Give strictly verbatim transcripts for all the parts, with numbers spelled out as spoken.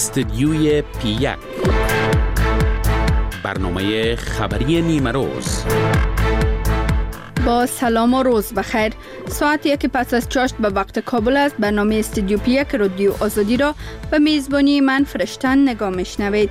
استدیوی پی یک، برنامه خبری نیمه روز. با سلام و روز بخیر. ساعت یک پس از چاشت به وقت کابل است. برنامه استودیو پی یک رادیو آزادی را به میزبانی من فرشتن نگاه میشنوید.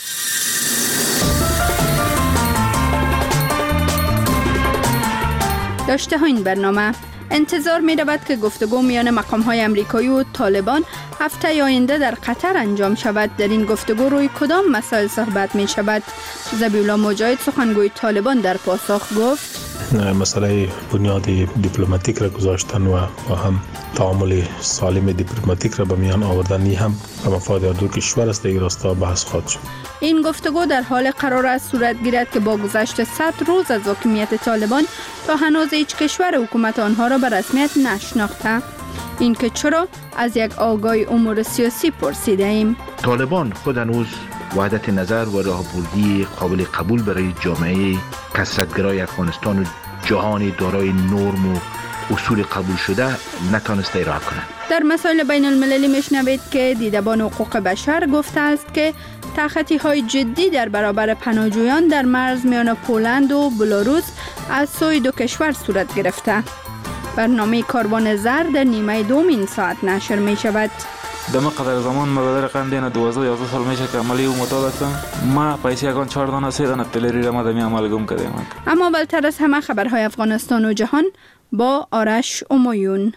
داشته ها این برنامه: انتظار می رود که گفتگو میان مقام های امریکایی و طالبان هفته آینده در قطر انجام شود. در این گفتگو روی کدام مسائل صحبت می شود؟ ذبیح‌الله مجاهد سخنگوی طالبان در پاسخ گفت: مسئله بنیاد دیپلماتیک را گذاشتن و هم تعامل سالم دیپلماتیک را به میان آوردن هم به مفاد دو کشور است. در راستا بحث خواهد شد. این گفتگو در حال قرار است صورت گیرد که با گذشت صد روز از حاکمیت طالبان تا هنوز هیچ کشور حکومت آنها را به رسمیت نشناخته. این که چرا از یک آگاهی امور سیاسی پرسیده ایم. طالبان خود هنوز وحدت نظر و راهبردی قابل قبول برای جامعه کثرت‌گرای افغانستان و جهان دارای نرم و اصول قبول شده نتانسته ارائه کنند. در مسائل بین المللی میشنوید که دیدبان حقوق بشر گفته است که تخطی های جدی در برابر پناهجویان در مرز میان پولند و بلاروس از سوی دو کشور صورت گرفته. برنامه کاروان زر در نیمه دوم این ساعت نشر می شود. دم قدر زمان مبادر قندین دوازده یازده سال میشه که عملی و معتاد هستم. ما پیسی اگان چهار دانه سه دانه تلری را مدمی عمل گم کردیم. اما اولتر از همه خبرهای افغانستان و جهان با آرش امایون.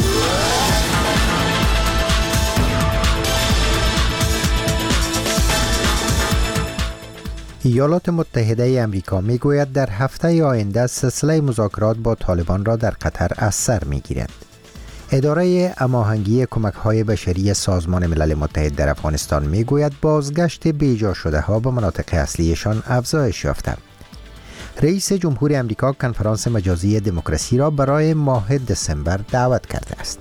ایالات متحده آمریکا میگوید در هفته آینده سلسله مذاکرات با طالبان را در قطر از سر میگیرد. اداره هماهنگی کمک‌های بشری سازمان ملل متحد در افغانستان میگوید بازگشت بیجا شده ها به مناطق اصلیشان افزایش یافته. رئیس جمهور آمریکا کنفرانس مجازی دموکراسی را برای ماه دسامبر دعوت کرده است.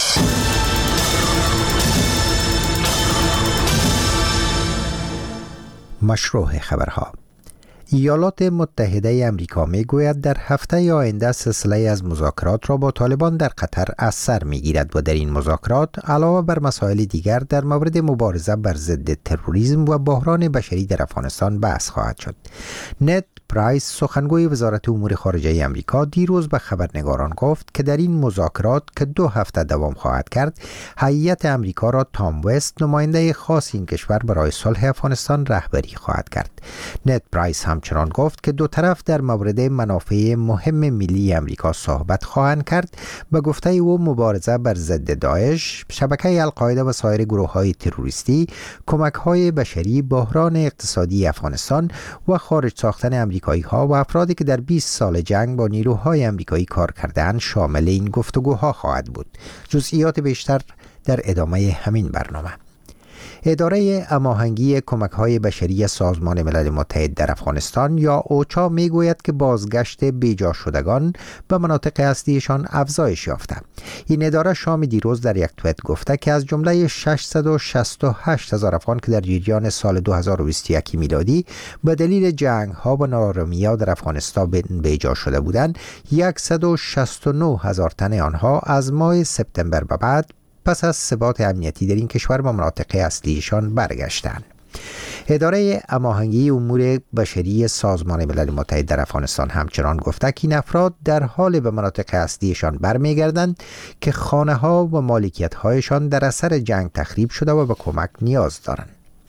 مشروع خبرها: ایالات متحده آمریکا میگوید در هفته آینده سلسله از مذاکرات را با طالبان در قطر از سر میگیرد و در این مذاکرات علاوه بر مسائل دیگر در مورد مبارزه بر ضد تروریسم و بحران بشری در افغانستان بحث خواهد شد. نت پرایس سخنگوی وزارت امور خارجه آمریکا دیروز به خبرنگاران گفت که در این مذاکرات که دو هفته دوام خواهد کرد، هیئت آمریکا را تام وست نماینده خاص این کشور برای صلح افغانستان رهبری خواهد کرد. نت پرایس همچنان گفت که دو طرف در مورد منافع مهم ملی آمریکا صحبت خواهند کرد. به گفته او مبارزه بر ضد داعش، شبکه القاعده و سایر گروه‌های تروریستی، کمک‌های بشری، بحران اقتصادی افغانستان و خارج ساختن آمریکایی ها و افرادی که در بیست سال جنگ با نیروهای آمریکایی کار کردند شامل این گفتگوها خواهد بود. جزئیات بیشتر در ادامه همین برنامه. اداره هماهنگی کمک‌های بشری سازمان ملل متحد در افغانستان یا اوچا میگوید که بازگشت بیجا شدگان به مناطق اصلیشان افزایش یافته. این اداره شام دیروز در یک توییت گفته که از جمله ششصد و شصت و هشت هزار افغان که در جریان سال دو هزار و بیست و یک میلادی به دلیل جنگ‌ها و ناآرامی‌ها در افغانستان بیجا شده بودند، صد و شصت و نه هزار تن آنها از ماه سپتامبر به بعد پس از ثبات امنیتی در این کشور به مناطق اصلیشان برگشتند. اداره هماهنگی امور بشری سازمان ملل متحد در افغانستان همچنان گفته که این افراد در حال به مناطق اصلیشان برمیگردند که خانه‌ها و مالکیت‌هایشان در اثر جنگ تخریب شده و به کمک نیاز دارند.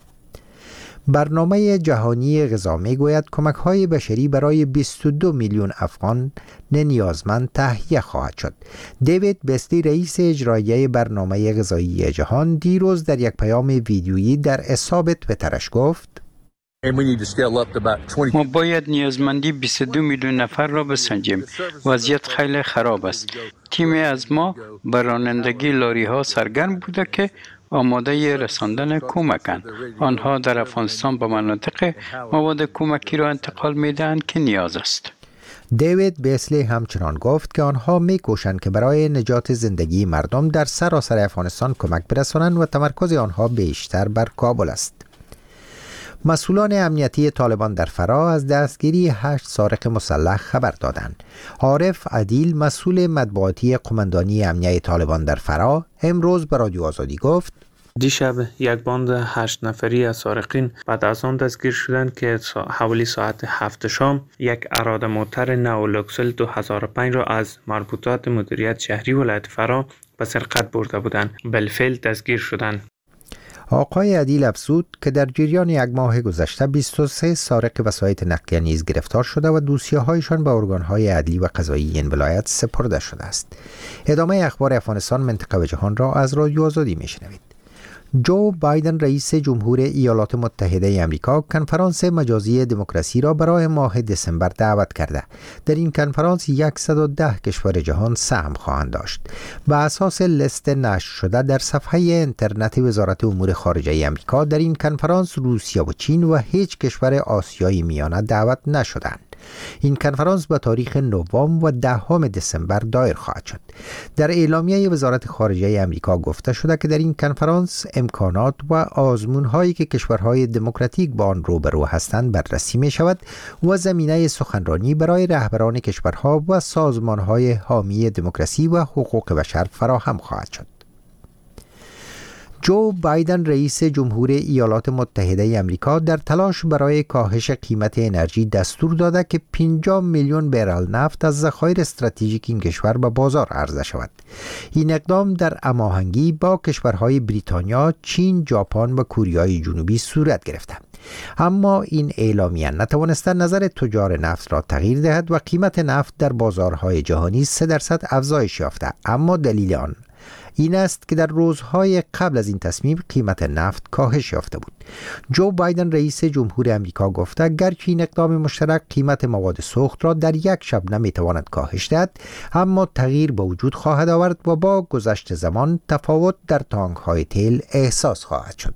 برنامه جهانی غذا میگوید کمک‌های بشری برای بیست و دو میلیون افغان نیازمند تهیه خواهد شد. دیوید بیسلی رئیس اجرایی برنامه غذایی جهان دیروز در یک پیام ویدیویی در حساب توییترش گفت: ما باید نیازمندی بیست و دو میلیون نفر را بسنجیم. وضعیت خیلی خراب است. تیمی از ما بر رانندگی لاری ها سرگرم بوده که آماده رساندن کمکند. آنها در افغانستان به مناطق مواد کمکی را انتقال میدهند که نیاز است. دیوید بیسلی همچنان گفت که آنها میکوشند که برای نجات زندگی مردم در سراسر افغانستان کمک برسانند و تمرکز آنها بیشتر بر کابل است. مسئولان امنیتی طالبان در فرا از دستگیری هشت سارق مسلح خبر دادند. عارف عدیل مسئول مطبوعاتی قماندانی امنیه طالبان در فرا امروز به رادیو آزادی گفت: دیشب یک باند هشت نفری از سارقین بعد از آن دستگیر شدند که حوالی ساعت هفت شام یک اراده موتر نو لوکسل دو هزار و پنج را از مربوطات مدیریت شهری ولایت فرا به سرقت برده بودند. بالفعل دستگیر شدند. آقای عدیل افزود که در جریان یک ماه گذشته بیست و سه سارق وسایط نقلیه نیز گرفتار شده و دوسیه‌هایشان به ارگان‌های عدلی و قضایی این ولایت سپرده شده است. ادامه اخبار افغانستان، منطقه و جهان را از رادیو آزادی میشنوید. جو بایدن رئیس جمهور ایالات متحده آمریکا کنفرانس مجازی دموکراسی را برای ماه دسامبر دعوت کرده. در این کنفرانس صد و ده کشور جهان سهم خواهند داشت. بر اساس لیست نشر شده در صفحه اینترنت وزارت امور خارجه آمریکا، در این کنفرانس روسیه و چین و هیچ کشور آسیایی میانه دعوت نشدند. این کنفرانس به تاریخ نهم و دهم دسامبر دایر خواهد شد. در اعلامیه وزارت خارجه آمریکا گفته شده که در این کنفرانس امکانات و آزمون‌هایی که کشورهای دموکراتیک با آن روبرو هستند بررسی می شود و زمینه سخنرانی برای رهبران کشورها و سازمان‌های حامی دموکراسی و حقوق بشر فراهم خواهد شد. جو بایدن رئیس جمهور ایالات متحده آمریکا در تلاش برای کاهش قیمت انرژی دستور داده که پنجاه میلیون برل نفت از ذخایر استراتژیک این کشور به بازار عرضه شود. این اقدام در هماهنگی با کشورهای بریتانیا، چین، ژاپن و کره جنوبی صورت گرفته. اما این اعلامیه نتوانسته نظر تجار نفت را تغییر دهد و قیمت نفت در بازارهای جهانی سه درصد افزایش یافته. اما دلیل آن این است که در روزهای قبل از این تصمیم قیمت نفت کاهش یافته بود. جو بایدن رئیس جمهور آمریکا گفته گرچه این اقدام مشترک قیمت مواد سوخت را در یک شب نمیتواند کاهش دهد، اما تغییر به وجود خواهد آورد و با گذشت زمان تفاوت در تانک‌های تیل احساس خواهد شد.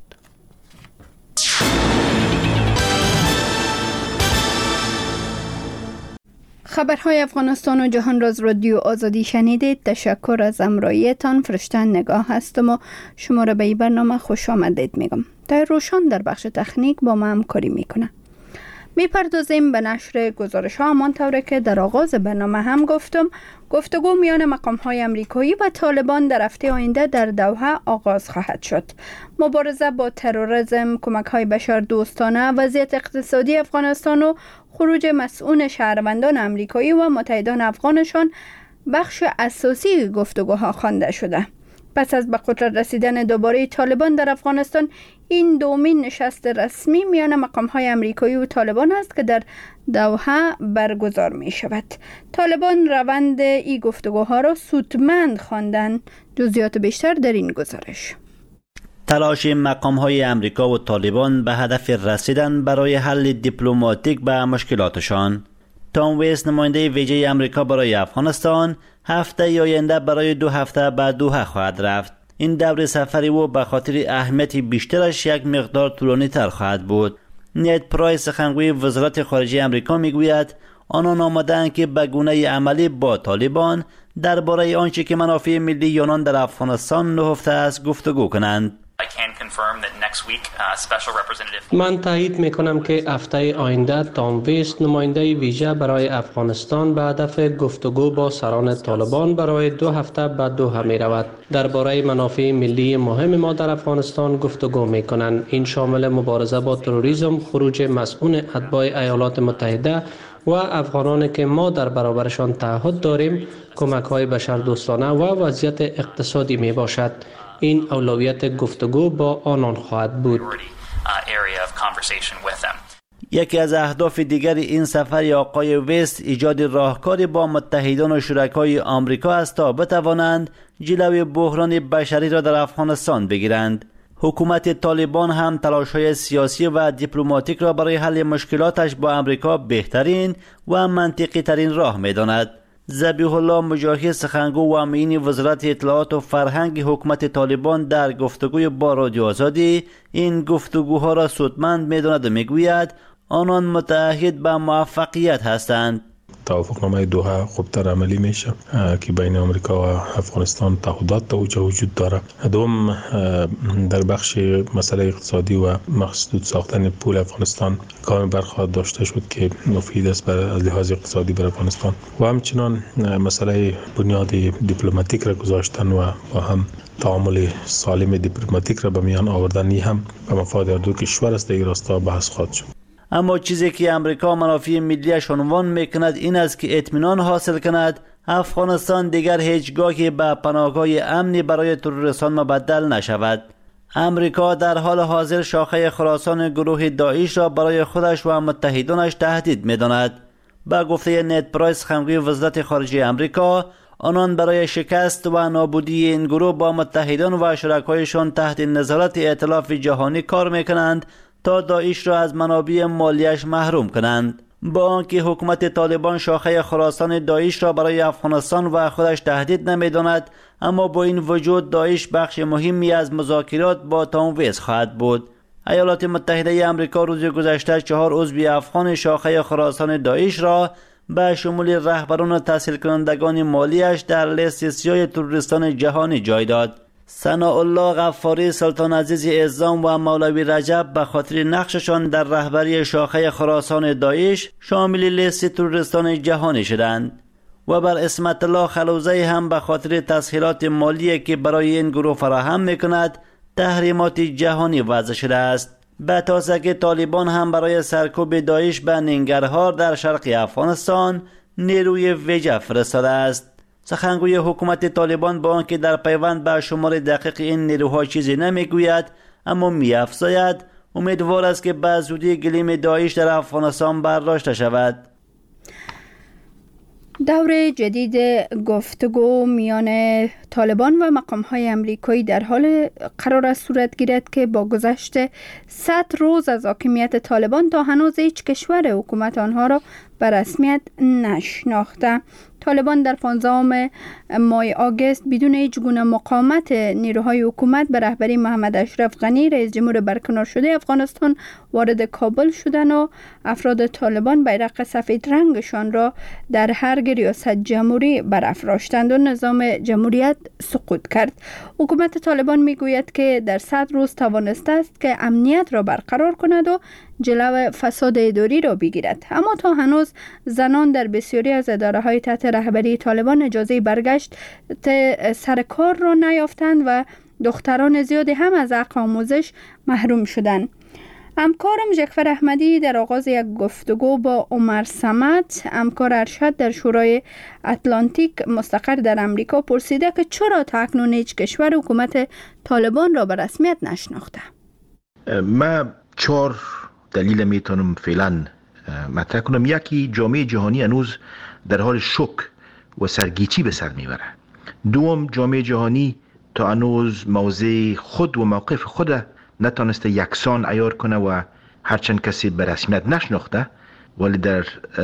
خبرهای افغانستان و جهان را از رادیو آزادی شنیدید. تشکر از همراهیتان. فرشتن نگاه هستم و شما را به این برنامه خوش آمدید میگم. تا روشان در بخش تکنیک با ما همکاری میکنه. میپردازیم به نشر گزارش ها، همان طوری که در آغاز برنامه هم گفتم. گفتگو میان مقام های امریکایی و طالبان در هفته آینده در دوحه آغاز خواهد شد. مبارزه با تروریسم، کمک های بشر دوستانه، وضعیت اقتصادی افغانستان و خروج مسئول شهروندان امریکایی و متحدان افغانشان بخش اساسی گفتگوها خوانده شده. پس از به قدرت رسیدن دوباره طالبان در افغانستان، این دومین نشست رسمی میان مقام‌های امریکایی و طالبان است که در دوحه برگزار می شود. طالبان روند این گفتگوها را سودمند خواندند. جزئیات بیشتر در این گزارش. تلاش مقام‌های امریکا و طالبان به هدف رسیدن برای حل دیپلماتیک به مشکلاتشان. تام ویس، نماینده ویژه امریکا برای افغانستان، هفته آینده برای دو هفته به دوحه خواهد رفت. این دور سفری او به خاطر اهمیت بیشترش یک مقدار طولانی تر خواهد بود. نید پرایس، سخنگوی وزارت خارجه امریکا، میگوید آنان آمدند که به گونه عملی با طالبان درباره آنچه که منافع ملی آنان در افغانستان نهفته است گفتگو کنند. من تایید میکنم که هفته آینده تام ویس، نماینده ویژه برای افغانستان، به هدف گفتگو با سران طالبان برای دو هفته به دوحه می رود. درباره منافع ملی مهم ما در افغانستان گفتگو می کنند. این شامل مبارزه با تروریسم، خروج مسئول اتباع ایالات متحده و افغانانی که ما در برابرشان تعهد داریم، کمک های بشر دوستانه و وضعیت اقتصادی می باشد. این اولویت گفتگو با آنان خواهد بود. یکی از اهداف دیگر این سفر آقای ویس ایجاد راهکاری با متحدان و شرکای آمریکا است تا بتوانند جلوی بحران بشری را در افغانستان بگیرند. حکومت طالبان هم تلاش‌های سیاسی و دیپلماتیک را برای حل مشکلاتش با آمریکا بهترین و منطقی ترین راه می‌داند. ذبیح الله مجاهد، سخنگو و امین وزارت اطلاعات و فرهنگ حکومت طالبان، در گفتگوی با رادیو آزادی این گفتگوها را سودمند می‌داند و می‌گوید آنان متعهد به موفقیت هستند. توافقنامه دوحه خوبتر عملی میشه که بین آمریکا و افغانستان تعهدات توجه وجود داره. دوم در بخش مسئله اقتصادی و مسدود ساختن پول افغانستان کام برخواهد داشته شد که مفید است بر از لحاظ اقتصادی بر افغانستان و همچنان مسئله بنیاد دیپلماتیک را گذاشتن و با هم تعامل سالم دیپلماتیک را به میان آوردن هم به مفاد هر دو کشور است. در راستا بحث خواهد شد. اما چیزی که امریکا منافع ملیش عنوان میکند این است که اطمینان حاصل کند افغانستان دیگر هیچگاهی به پناهگاه امنی برای تروریستان مبدل نشود. امریکا در حال حاضر شاخه خراسان گروه داعش را برای خودش و متحدانش تهدید می‌داند. با گفته نت پرایس خمگوی وزارت خارجه امریکا، آنان برای شکست و نابودی این گروه با متحدان و شرکایشان تحت نظارت ائتلاف جهانی کار می‌کنند تا داعش را از منابع مالیش محروم کنند. با آنکه حکومت طالبان شاخه خراسان داعش را برای افغانستان و خودش تهدید نمی‌داند، اما با این وجود داعش بخش مهمی از مذاکرات با تام ویز خواهد بود. ایالات متحده آمریکا روز گذشته چهار عضو افغان شاخه خراسان داعش را به شمول رهبران تحصیل کنندگان مالیش در لیست سیاه تروریستان جهانی جای داد. ثناءالله غفاری، سلطان عزیز اعظام و مولوی رجب به خاطر نقششان در رهبری شاخه خراسان داعش شامل لیست تروریستان جهانی شدند و بر اسمت الله خلوزی هم به خاطر تسهیلات مالی که برای این گروه فراهم میکند تحریمات جهانی وضع شده است. به تازه که طالبان هم برای سرکوب داعش به ننگرهار در شرق افغانستان نیروی ویژه فرستاده است. سخنگوی حکومت طالبان با آنکه در پیوند به شمار دقیق این نیروها چیزی نمیگوید، اما می‌افزاید امیدوار است که به زودی گلیم داعش در افغانستان برداشته شود. دور جدید گفتگو میان طالبان و مقام‌های امریکایی در حال قرار است صورت گیرد که با گذشت صد روز از حاکمیت طالبان تا هنوز هیچ کشور حکومت آنها را به رسمیت نشناخته. طالبان در پانزدهم ماه آگوست بدون هیچ گونه مقاومت نیروهای حکومت به رهبری محمد اشرف غنی رئیس جمهور برکنار شده افغانستان وارد کابل شدند و افراد طالبان بیرق سفید رنگشان را در هر ریاست جمهوری برافراشتند و نظام جمهوریت سقوط کرد. حکومت طالبان میگوید که در صد روز توانسته است که امنیت را برقرار کند و جلو فساد اداری را بگیرد، اما تا هنوز زنان در بسیاری از اداره‌های تحت رهبری طالبان اجازه برگشت سر کار را نیافتند و دختران زیادی هم از حق آموزش محروم شدند. همکارم جعفر احمدی در آغاز یک گفتگو با عمر صمد، همکار ارشد در شورای اتلانتیک مستقر در امریکا، پرسیده که چرا تا اکنون هیچ کشور حکومت طالبان را به رسمیت نشناخته. من چهار دلیل میتونم فعلا مطرح کنم. یکی، جامعه جهانی هنوز در حال شک و سرگیچی به سر میبره. دوم، جامعه جهانی تا هنوز موضع خود و موقف خود نتانسته یکسان عیار کنه و هرچند کسی به رسمیت نشناخته ولی در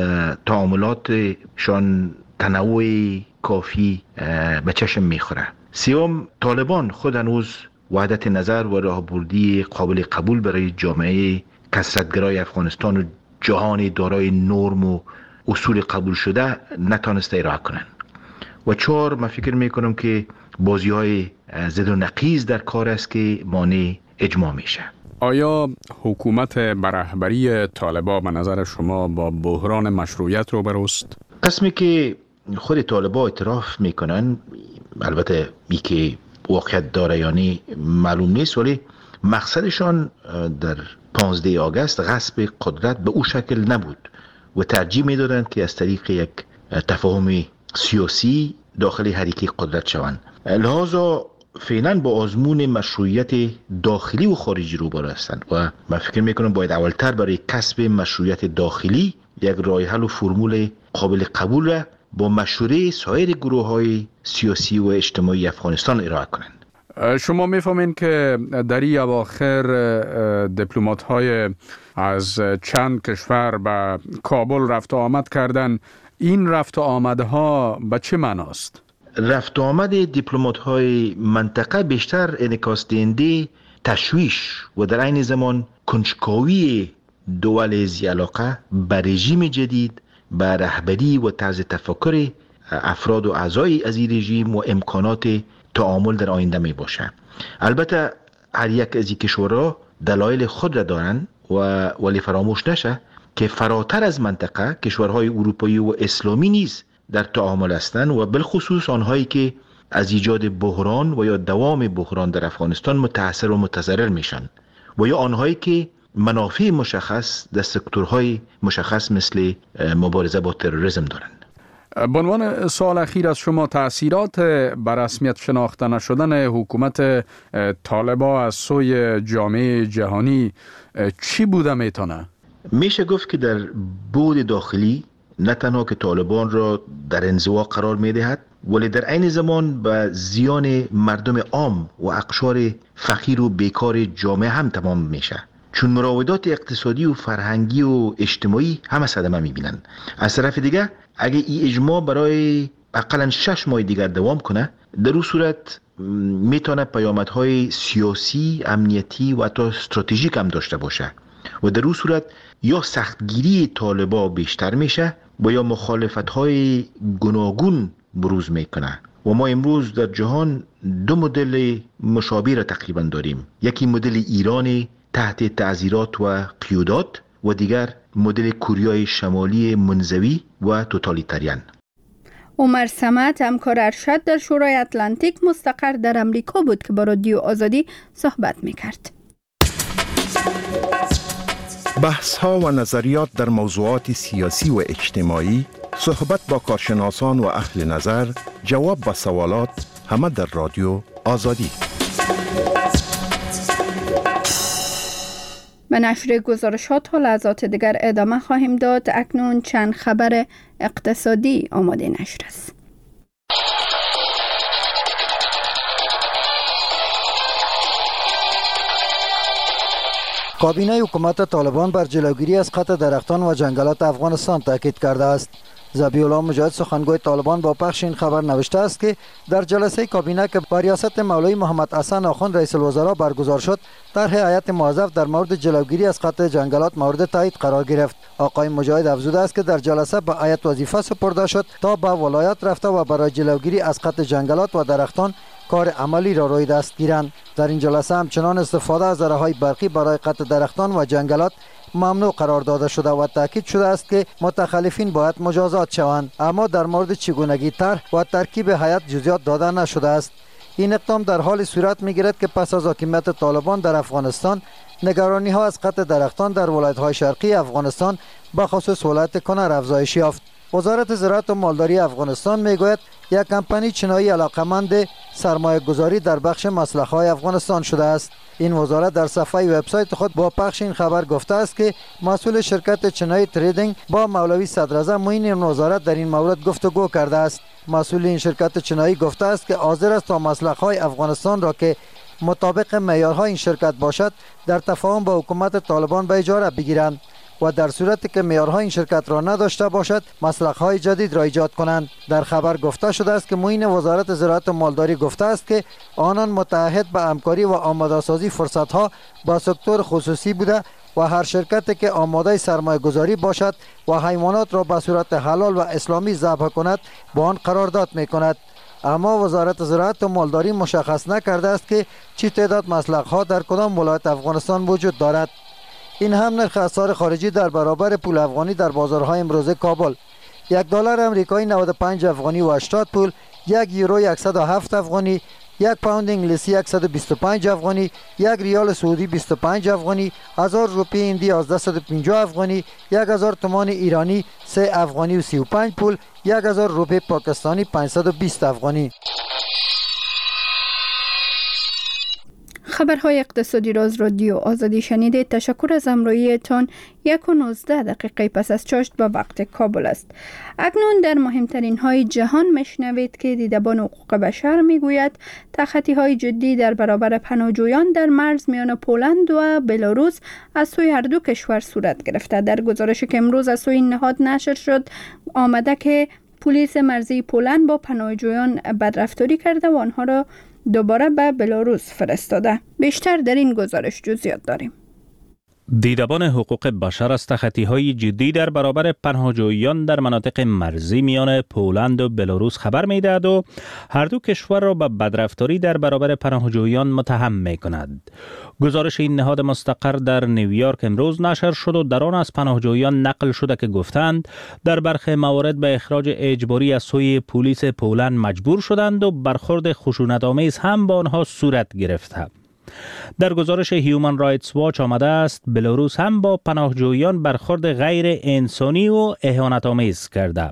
تعاملاتشان تنوع کافی به چشم میخوره. سوم، طالبان خود هنوز وحدت نظر و راهبردی قابل قبول برای جامعه کثرت‌گرای افغانستان و جهان دارای نرم و اصول قبول شده نتانسته ارائه کنند. و چهار، من فکر میکنم که بازی های زد و نقیض در کار است که مانع اجماع میشه. آیا حکومت برهبری طالبان به نظر شما با بحران مشروعیت روبروست؟ قسمی که خود طالبان اعتراف میکنن، البته ای که واقعیت داره یا نه معلوم نیست، ولی مقصدشان در پانزده آگوست غصب قدرت به او شکل نبود و ترجیح میدادند که از طریق یک تفاهم سیاسی داخل حریقه قدرت شوند. لذا فعلا با آزمون مشروعیت داخلی و خارجی روبرو هستند و من فکر میکنم باید اولتر برای کسب مشروعیت داخلی یک راه حل و فرمول قابل قبول را با مشوره سایر گروه های سیاسی و اجتماعی افغانستان ارائه کنند. شما میفهمین که در این اواخر دیپلمات های از چند کشور به کابل رفت و آمد کردن. این رفت و آمدها به چه معناست؟ رفت و آمد دیپلمات های منطقه بیشتر انعکاس دهنده تشویش و در عین زمان کنجکاوی دول ذی علاقه به رژیم جدید، به رهبری و طرز تفکر افراد و اعضای از این رژیم و امکانات تعامل در آینده می باشه. البته هر یک از این کشورها دلایل خود را دارند و ولی فراموش نشه که فراتر از منطقه کشورهای اروپایی و اسلامی نیز در تعامل هستند و بالخصوص آنهایی که از ایجاد بحران و یا دوام بحران در افغانستان متاثر و متضرر میشن و یا آنهایی که منافع مشخص در سکتورهای مشخص مثل مبارزه با تروریسم دارند. به عنوان سوال اخیر از شما، تأثیرات بر رسمیت شناخته نشدن حکومت طالبان از سوی جامعه جهانی چی بوده میتونه؟ میشه گفت که در بعد داخلی نه تنها که طالبان را در انزوا قرار میدهد ولی در عین زمان به زیان مردم عام و اقشار فقیر و بیکار جامعه هم تمام میشه، چون مراودات اقتصادی و فرهنگی و اجتماعی همه صدمه میبینن. از طرف دیگه اگه این اجماع برای اقلا شش ماه دیگر دوام کنه، در اون صورت میتونه پیامدهای سیاسی، امنیتی و حتی استراتژیک هم داشته باشه و در اون صورت یا سختگیری طالبا بیشتر میشه و یا مخالفت‌های گوناگون بروز میکنه و ما امروز در جهان دو مدل مشابه را تقریبا داریم. یکی مدل ایران تحت تعزیرات و قیودات و دیگر مدل کوریای شمالی منزوی و توتالیتاریان. عمر صمد، همکار ارشد در شورای اتلانتیک مستقر در امریکا بود که با رادیو آزادی صحبت میکرد. بحث ها و نظریات در موضوعات سیاسی و اجتماعی، صحبت با کارشناسان و اهل نظر، جواب به سوالات، همه در رادیو آزادی. به نشر گزارشات تا لحظات دیگر ادامه خواهیم داد. اکنون چند خبر اقتصادی آماده نشر است. کابینه حکومت طالبان بر جلوگیری از قطع درختان و جنگلات افغانستان تاکید کرده است. ذبیح الله مجاهد سخنگوی طالبان با پخش این خبر نوشته است که در جلسه کابینه که با ریاست مولوی محمد حسن آخوند رئیس الوزراء برگزار شد، طرح هیئت موظف در مورد جلوگیری از قطع جنگلات مورد تایید قرار گرفت. آقای مجاهد افزوده است که در جلسه به هیئت وظیفه سپرده شد تا به ولایات رفته و برای جلوگیری از قطع جنگلات و درختان کار عملی را روی دست گیرند. در این جلسه همچنان استفاده از ذره‌های برقی برای قطع درختان و جنگلات ممنوع قرار داده شده و تاکید شده است که متخلفین باید مجازات شوند، اما در مورد چگونگی طرح و ترکیب هیئت جزئیات داده نشده است. این اقدام در حال صورت می‌گیرد که پس از حاکمیت طالبان در افغانستان، نگرانی ها از قطع درختان در ولایت‌های شرقی افغانستان به خصوص ولایت کنر افزایش یافت. وزارت زراعت و مالداری افغانستان میگوید یک کمپانی چینایی علاقمند سرمایه گذاری در بخش مسلخ‌های افغانستان شده است. این وزارت در صفحه وبسایت خود با پخش این خبر گفته است که مسئول شرکت چینایی تریدینگ با مولوی صدراعظم معین این وزارت در این مورد گفتگو کرده است. مسئول این شرکت چینایی گفته است که حاضر است تا مسلخ‌های افغانستان را که مطابق معیارهای این شرکت باشد در تفاهم با حکومت طالبان به اجاره بگیرند و در صورتی که معیارهای این شرکت را نداشته باشد مسلخ‌های جدید را ایجاد کنند. در خبر گفته شده است که معین وزارت زراعت و مالداری گفته است که آنان متعهد به همکاری و آماده‌سازی فرصت‌ها با سکتور خصوصی بوده و هر شرکتی که آماده سرمایه گذاری باشد و حیوانات را به صورت حلال و اسلامی ذبح کند با آن قرارداد می‌کند. اما وزارت زراعت و مالداری مشخص نکرده است که چی تعداد مسلخ‌ها در کدام ولایت افغانستان وجود دارد. این هم نرخ اسعار خارجی در برابر پول افغانی در بازارهای امروزه کابل: یک دلار امریکایی نود و پنج افغانی و هشتاد پول، یک یورو صد و هفت افغانی، یک پوند انگلیسی صد و بیست و پنج افغانی، یک ریال سعودی بیست و پنج افغانی، هزار روپیه هندی هزار و پنجاه افغانی، یک هزار تومان ایرانی سه افغانی و سی و پنج پول، یک هزار روپیه پاکستانی پانصد و بیست افغانی. خبرهای اقتصادی را از رادیو آزادی شنیدید. تشکر از همراهیتان. یک و نوزده دقیقه پس از چاشت با وقت کابل است. اکنون در مهمترین های جهان میشنوید که دیدبان حقوق بشر میگوید تخطی های جدی در برابر پناهجویان در مرز میان پولند و بلاروس از سوی هر دو کشور صورت گرفته. در گزارشی که امروز از سوی نهاد نشر شد آمده که پلیس مرزی پولند با پناهجویان بدرفتاری کرده و آنها را دوباره به بلاروس فرستاده. بیشتر در این گزارش جزئیات داریم. دیدبان حقوق بشر از تخطی‌های جدی در برابر پناهجویان در مناطق مرزی میان پولند و بلاروس خبر می‌دهد و هر دو کشور را به بدرفتاری در برابر پناهجویان متهم می‌کند. گزارش این نهاد مستقر در نیویورک امروز نشر شد و در آن از پناهجویان نقل شده که گفتند در برخی موارد به اخراج اجباری از سوی پلیس پولند مجبور شدند و برخورد خشونت‌آمیز هم با آنها صورت گرفته. در گزارش هیومن رایتس واچ آمده است بلاروس هم با پناهجویان برخورد غیر انسانی و اهانت‌آمیز کرده.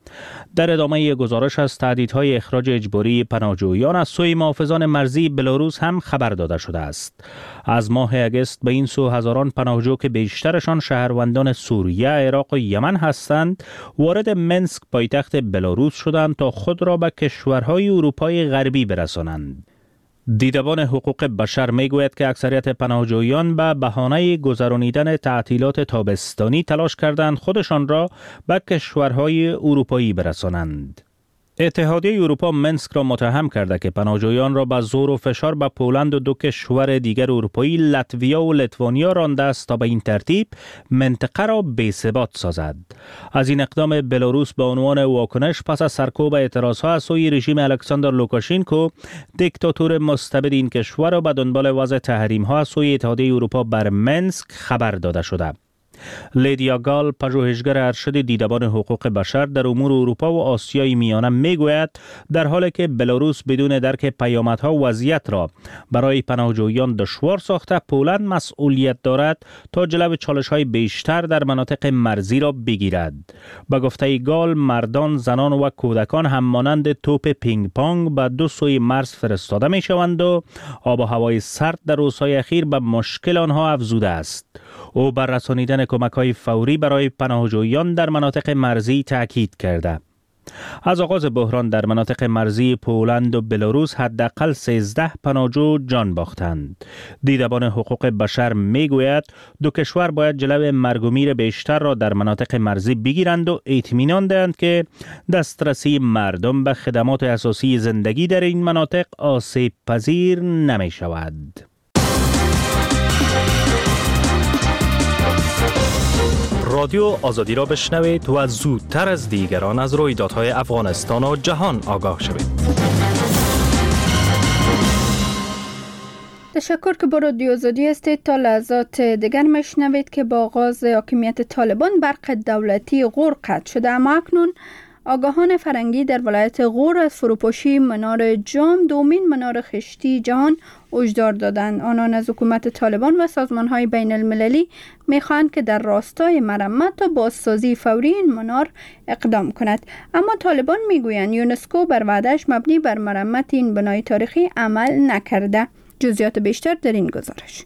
در ادامه گزارش از تهدیدهای اخراج اجباری پناهجویان از سوی محافظان مرزی بلاروس هم خبر داده شده است. از ماه اگست به این سو هزاران پناهجو که بیشترشان شهروندان سوریه، عراق و یمن هستند، وارد منسک پایتخت بلاروس شدند تا خود را به کشورهای اروپای غربی برسانند. دیدبان حقوق بشر میگوید که اکثریت پناهجویان به بهانه گذرانیدن تعطیلات تابستانی تلاش کردند خودشان را به کشورهای اروپایی برسانند. اتحادیه اروپا منسک را متهم کرده که پناهجویان را به زور و فشار به پولند و دو کشور دیگر اروپایی لتویا و لیتوانیا رانده است تا به این ترتیب منطقه را بی‌ثبات سازد. از این اقدام بلاروس به عنوان واکنش پس از سرکوب اعتراضها از سوی رژیم الکساندر لوکاشنکو، دیکتاتور مستبد این کشور را به دنبال وضع تحریم‌ها از سوی اتحادیه اروپا بر منسک خبر داده شده. لیدیا گال، پژوهشگر ارشد دیدبان حقوق بشر در امور اروپا و آسیای میانه میگوید در حالی که بلاروس بدون درک پیامدها وضعیت را برای پناهجویان دشوار ساخته، پولند مسئولیت دارد تا جلو چالش‌های بیشتر در مناطق مرزی را بگیرد. به گفته گال، مردان، زنان و کودکان هم مانند توپ پینگ پونگ به دو سوی مرز فرستاده می شوند و آب و هوای سرد در روزهای اخیر به مشکل آنها افزوده است. او بر رسانیدن کمک‌های فوری برای پناهجویان در مناطق مرزی تاکید کرده. از آغاز بحران در مناطق مرزی پولند و بلاروس حداقل سیزده پناهجو جان باختند. دیدبان حقوق بشر میگوید دو کشور باید جلو مرگ و میر بیشتر را در مناطق مرزی بگیرند و اطمینان دهند که دسترسی مردم به خدمات اساسی زندگی در این مناطق آسیب پذیر نمی شود. رادیو آزادی را بشنوید و زودتر از دیگران از رویدادهای افغانستان و جهان آگاه شوید. تشکر که با رادیو آزادی هستید. تا لحظات دیگر میشنوید که با آغاز حاکمیت طالبان برق دولتی غور قطع شده، اما اکنون آگاهان فرنگی در ولایت غور از فروپاشی منار جام، دومین منار خشتی جهان، هشدار دادند. آنان از حکومت طالبان و سازمان‌های بین المللی می‌خواهند که در راستای مرمت و بازسازی فوری این منار اقدام کند، اما طالبان میگویند یونسکو بر وعده‌اش مبنی بر مرمت این بنای تاریخی عمل نکرده. جزئیات بیشتر در این گزارش.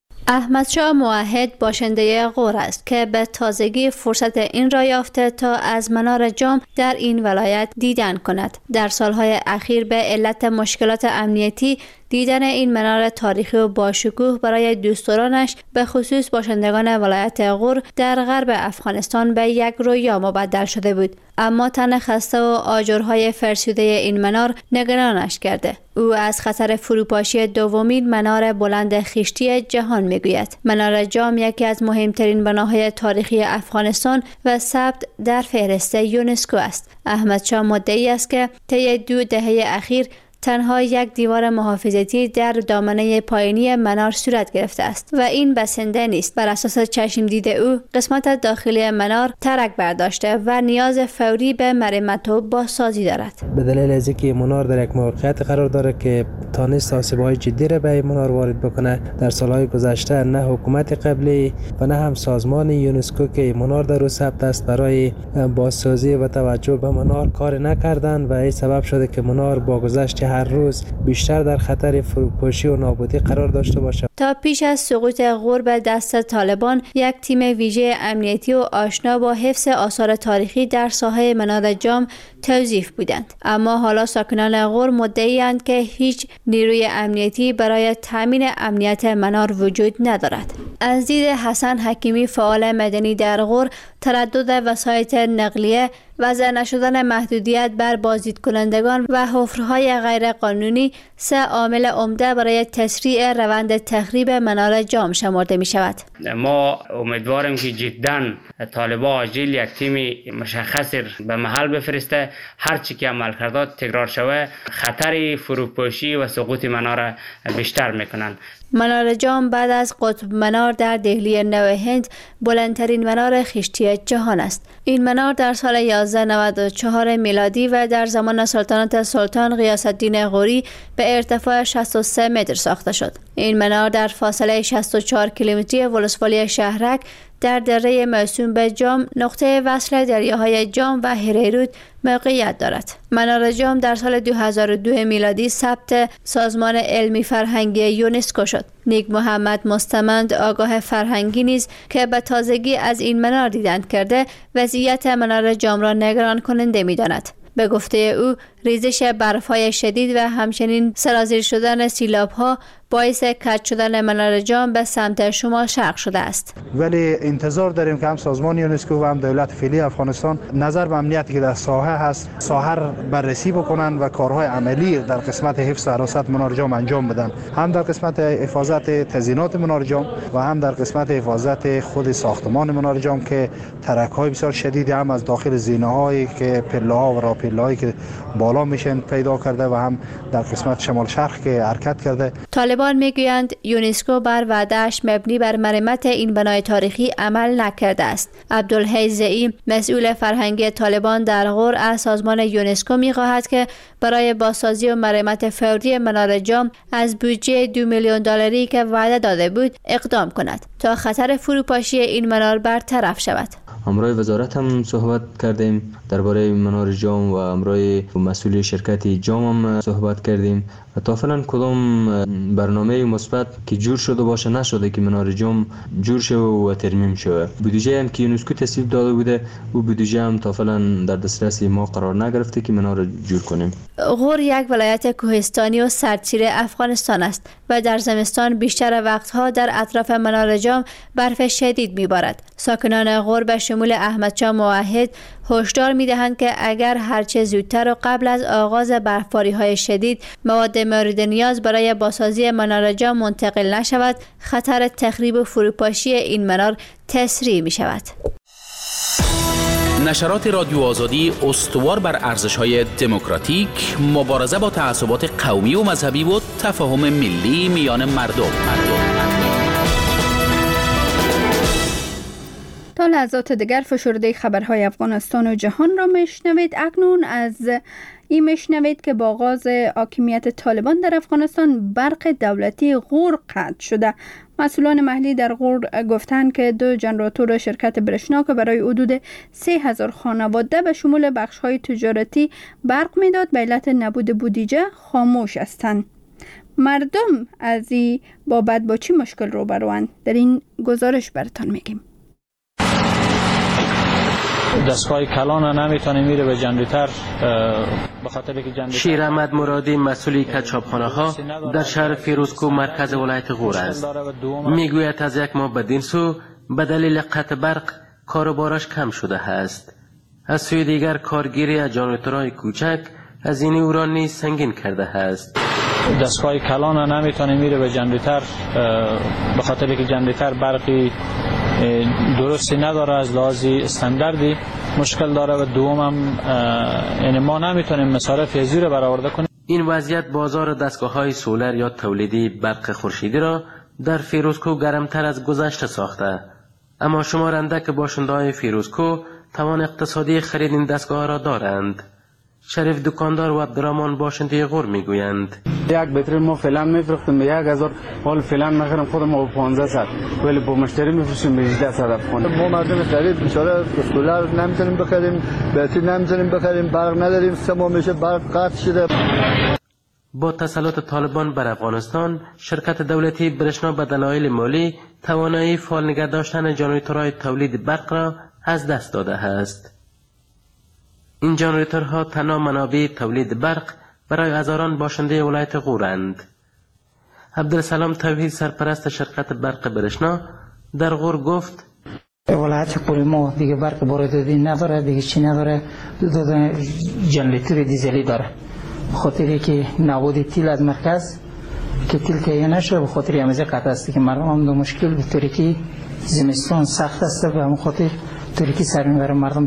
احمد شاه موحد باشنده غور است که به تازگی فرصت این را یافته تا از منار جام در این ولایت دیدن کند. در سالهای اخیر به علت مشکلات امنیتی دیدن این منار تاریخی و باشکوه برای دوستدارانش به خصوص باشندگان ولایت غور در غرب افغانستان به یک رویا مبدل شده بود. اما تن خسته و آجرهای فرسوده این منار نگرانش کرده. او از خطر فروپاشی دومین منار بلند خشتی جهان میگوید. منار جام یکی از مهمترین بناهای تاریخی افغانستان و ثبت در فهرست یونسکو است. احمد شاه مدعی است که طی دو دهه اخیر تنها یک دیوار محافظتی در دامنه پایینی منار صورت گرفته است و این بسنده نیست. بر اساس چشم دید او قسمت داخلی منار ترک برداشته و نیاز فوری به مرمت و بازسازی دارد. به دلیل از اینکه منار در یک موقعیت قرار داره که تانست آسیب‌های جدی را به منار وارد بکنه، در سالهای گذشته نه حکومت قبلی و نه هم سازمان یونسکو که منار در او ثبت است برای بازسازی و توجه به منار کار نکردند و این سبب شده که منار با گذشت هر روز بیشتر در خطر فروپاشی و نابودی قرار داشته باشد. تا پیش از سقوط غور به دست طالبان، یک تیم ویژه امنیتی و آشنا با حفظ آثار تاریخی در ساحه منار جام توظیف بودند. اما حالا ساکنان غور مدعی‌اند که هیچ نیروی امنیتی برای تامین امنیت منار وجود ندارد. از دید حسن حکیمی فعال مدنی در غور، تردد وسایط نقلیه، وضع نشدن محدودیت بر بازدید کنندگان و حفرهای غیر قانونی سه عامل عمده برای تسریع روند تخریب منار جام شمرده می شود. ما امیدواریم که جداً طالبان عاجل یک تیم مشخص به محل بفرسته، هرچی که عملکردات تکرار شوه خطر فروپاشی و سقوط منار بیشتر میکنند. منار جام بعد از قطب منار در دهلی نو هند بلندترین منار خشتی جهان است. این منار در سال یازده نود و چهار میلادی و در زمان سلطنت سلطان غیاث الدین غوری به ارتفاع شصت و سه متر ساخته شد. این منار در فاصله شصت و چهار کیلومتری ولسوالی شهرک در دره موسوم به جام، نقطه وصل دریاهای جام و هریرود موقعیت دارد. منار جام در سال دو هزار و دو میلادی ثبت سازمان علمی فرهنگی یونسکو شد. نیک محمد مستمند آگاه فرهنگی نیز که به تازگی از این منار دیدن کرده، وضعیت منار جام را نگران کننده می داند. به گفته او ریزش برف‌های شدید و همچنین سرازیر شدن سیلاب‌ها باعث کج شدن منار جام به سمت شمال شرق شده است. ولی انتظار داریم که هم سازمان یونسکو و هم دولت فعلی افغانستان نظر به امنیتی که در ساحه هست ساحه بررسی بکنند و کارهای عملی در قسمت حفظ حراست منار جام انجام بدن، هم در قسمت حفاظت تزیینات منار جام و هم در قسمت حفاظت خود ساختمان منار جام که ترک‌های بسیار شدیدی هم از داخل زینه‌هایی که پله‌ها و راپله‌هایی که بالا میشن پیدا کرده و هم در قسمت شمال شرق که حرکت کرده. طالبان میگویند یونسکو بر وعده‌اش مبنی بر مرمت این بنای تاریخی عمل نکرده است. عبدالحی زئی مسئول فرهنگی طالبان در غور از سازمان یونسکو میخواهد که برای بازسازی و مرمت فوری منار جام از بودجه دو میلیون دلاری که وعده داده بود اقدام کند تا خطر فروپاشی این منار برطرف شود. همراه وزارت هم صحبت کردیم درباره منار جام و همراه مسئول شرکت جام هم صحبت کردیم و تا فعلا کدام برنامه مثبت که جور شده باشه نشده که منار جام جور شه و ترمیم شه. بودجه هم که یونسکو تصویب داده بوده و بودجه هم تا فعلا در دسترس ما قرار نگرفته که منار جور کنیم. غور یک ولایت کوهستانی و سردسیر افغانستان است و در زمستان بیشتر وقتها در اطراف منار جام برف شدید میبارد. ساکنان غور به شمول احمد شاه موحد هشدار میدهند که اگر هرچه زودتر و قبل از آغاز برفباری‌های شدید مواد مورد نیاز برای بازسازی منار جام منتقل نشود، خطر تخریب و فروپاشی این منار تسریع می شود. نشرات رادیو آزادی استوار بر ارزش‌های دموکراتیک، مبارزه با تعصبات قومی و مذهبی و تفاهم ملی میان مردم. تا لحظات دیگر فشرده خبرهای افغانستان و جهان را میشنوید. اکنون از این میشنوید که با آغاز حاکمیت طالبان در افغانستان برق دولتی غور قطع شده. مسئولان محلی در غور گفتند که دو ژنراتور شرکت برشنا که برای حدود سه هزار خانواده به شمول بخش‌های تجارتی برق میداد به علت نبود بودجه خاموش هستند. مردم از این بابت با چی مشکل روبروند؟ در این گزارش براتون میگیم. دستگاه کلان نمیتونه میره به جنریتر به خاطر که جنریتر. شیر احمد مرادی مسئول کچاپخانه ها در شهر فیروزکو مرکز ولایت غور است. میگوید از یک ماه بدین سو به دلیل قطع برق کاروبارش کم شده است. از سوی دیگر کارگیری از جنریتورهای کوچک از این او را نیز سنگین کرده است. دستگاه کلان نمیتونه میره به جنریتر به خاطر که جنریتر برقی درستی نداره، از لحاظ استانداردی مشکل داره و دوم هم یعنی ما نمیتونیم مصارف یزی رو برآورده کنیم. این وضعیت بازار دستگاه‌های سولر یا تولیدی برق خورشیدی را در فیروزکو گرمتر از گذشته ساخته، اما شمارنده که باشنده‌های فیروزکو توان اقتصادی خرید این دستگاه را دارند. شریف دکاندار و عبدالرحمن باشنده غور میگویند یک بطری ما فعلا میفروختیم به یک هزار، حال فعلا میخرم خودم با پانزده صد، ولی با مشتری میفروشیم به هجده صد افغان. ما مردم شریف بیچاره سولر نمیتونیم بخریم، بطری نمیتونیم بخریم، برق نداریم، سه ماه میشه برق قطع شده. با تسلط طالبان بر افغانستان، شرکت دولتی برشنا به دلایل مالی توانایی فعال نگه داشتن ژنراتورهای تولید برق را از دست داده است. این ژنراتورها تنها منابع تولید برق برای هزاران باشنده ولایت غورند. عبدالسلام توحید سرپرست شرکت برق برشنا در غور گفت ولایت قوری ما دیگه برق بارداری نداره، دیگه چی نداره، دو جنریتور دیزلی داره. خاطری که نبود تیل از مرکز که تیل تهیه نشه، به خاطر یمزه قطع است که مردم هم دو مشکل به طوری که زمستان سخت است و همون خاطر طوری که سر میبره مردم.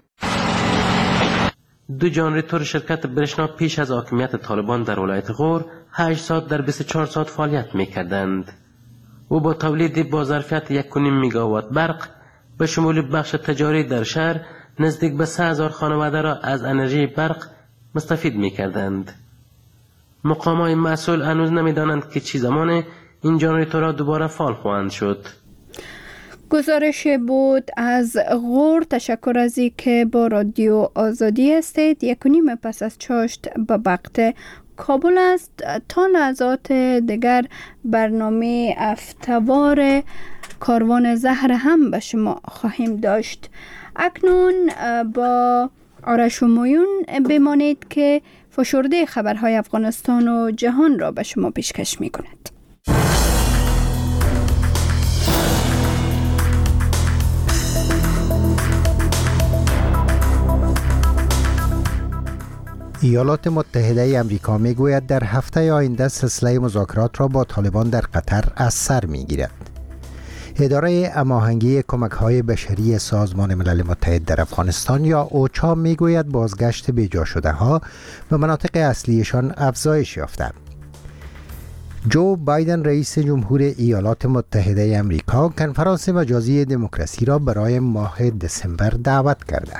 دو جنریتور شرکت برشنا پیش از حاکمیت طالبان در ولایت غور هشت ساعت در بیست و چهار ساعت فعالیت میکردند و با تولید با ظرفیت یک و نیم میگاوات برق به شمول بخش تجاری در شهر نزدیک به سه هزار خانواده را از انرژی برق مستفید میکردند. مقامات مسئول هنوز نمیدانند که چی زمان این جنریتورها دوباره فعال خواهند شد. گزارش بود از غور. تشکر از این که با رادیو آزادی هستید. یک و نیم پس از چاشت به وقت کابل است. تا لحظات دیگر برنامه افتوار کاروان زهر هم به شما خواهیم داشت. اکنون با آرش و مویون بمانید که فشرده خبرهای افغانستان و جهان را به شما پیشکش می کند. ایالات متحده امریکا می گوید در هفته آینده سلسله مذاکرات را با طالبان در قطر از سر می گیرد. اداره هماهنگی کمک‌های بشری سازمان ملل متحد در افغانستان یا اوچا می گوید بازگشت بیجا شده ها به مناطق اصلیشان افزایش یافته. جو بایدن رئیس جمهور ایالات متحده امریکا کنفرانس مجازی دموکراسی را برای ماه دسامبر دعوت کرده.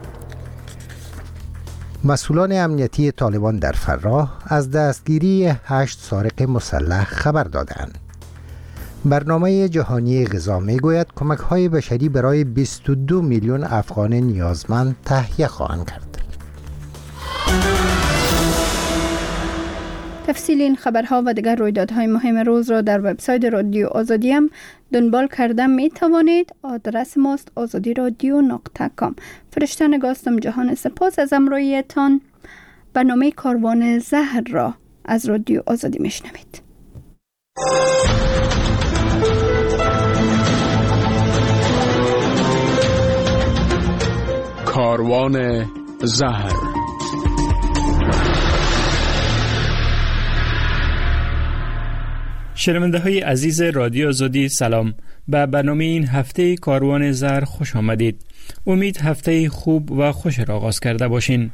مسئولان امنیتی طالبان در فراه از دستگیری هشت سارق مسلح خبر دادند. برنامه جهانی غذا میگوید کمک‌های بشری برای بیست و دو میلیون افغان نیازمند تهیه خواهند کرد. تفصیل این خبرها و دیگر رویدادهای مهم روز را در وبسایت رادیو آزادی هم دنبال کرده می توانید. آدرس ماست آزادی رادیو نقطه کام. فرشته نگاستم جهان. سپاس از همراهیتان. برنامه کاروان زهر را از رادیو آزادی میشنوید. کاروان زهر. شنونده های عزیز رادیو آزادی سلام. به برنامه این هفته کاروان زهر خوش آمدید. امید هفته خوب و خوش را آغاز کرده باشین.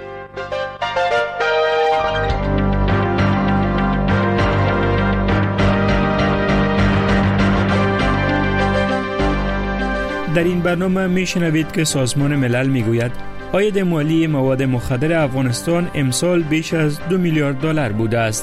در این برنامه می شنوید که سازمان ملل می گوید عاید مالی مواد مخدر افغانستان امسال بیش از دو میلیارد دلار بوده است.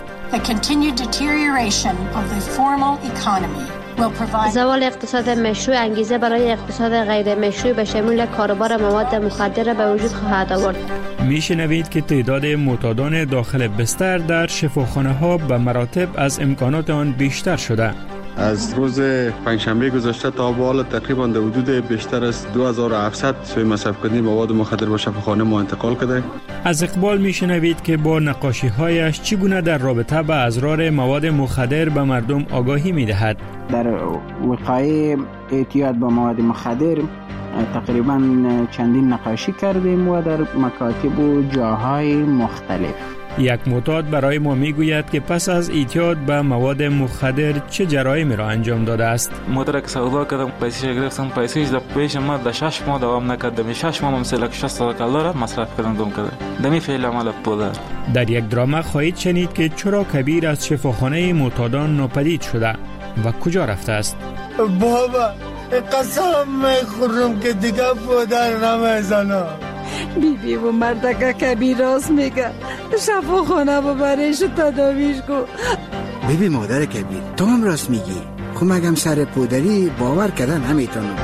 زوال اقتصاد مشروع انگیزه برای اقتصاد غیر مشروع به شمول کاروبار مواد مخدر به وجود خواهد آورد. می شنوید که تعداد معتادان داخل بستر در شفاخانه ها به مراتب از امکانات آن بیشتر شده. از روز پنجشنبه گذشته تا به حال تقریبا در حدود بیشتر از دو هزار و هفتصد سوی مصرف کننده مواد مخدر به شفاخانه ما انتقال کرده. از اقبال میشنوید که با نقاشی هایش چگونه در رابطه با اضرار مواد مخدر به مردم آگاهی میدهد. در وقایع اعتیاد به مواد مخدر تقریبا چندین نقاشی کردیم و در مکاتب و جاهای مختلف. یک معتاد برای ما میگوید که پس از اعتیاد به مواد مخدر چه جرایمی را انجام داده است. مدرک سودا کردم، پیسش گرفتم، پیسش در پیش ما در شش ماه دوام نکرد. شش ماه مثلا شصت دلار مصرف کردم دوم کرد. دمی فعل عمل پول. در یک درامه خواهید شنید که چرا کبیر از شفاخانه معتادان ناپدید شده و کجا رفته است. بابا قسم میخورم که دیگه پدر نمیزنم. بی بی و مردکه کبیر راست میگه. شفاخانه ببرش و تداویش کن. ببی مادر کبیر تو هم راست میگی. خب مگم سر پودری باور کردن نمیتونم.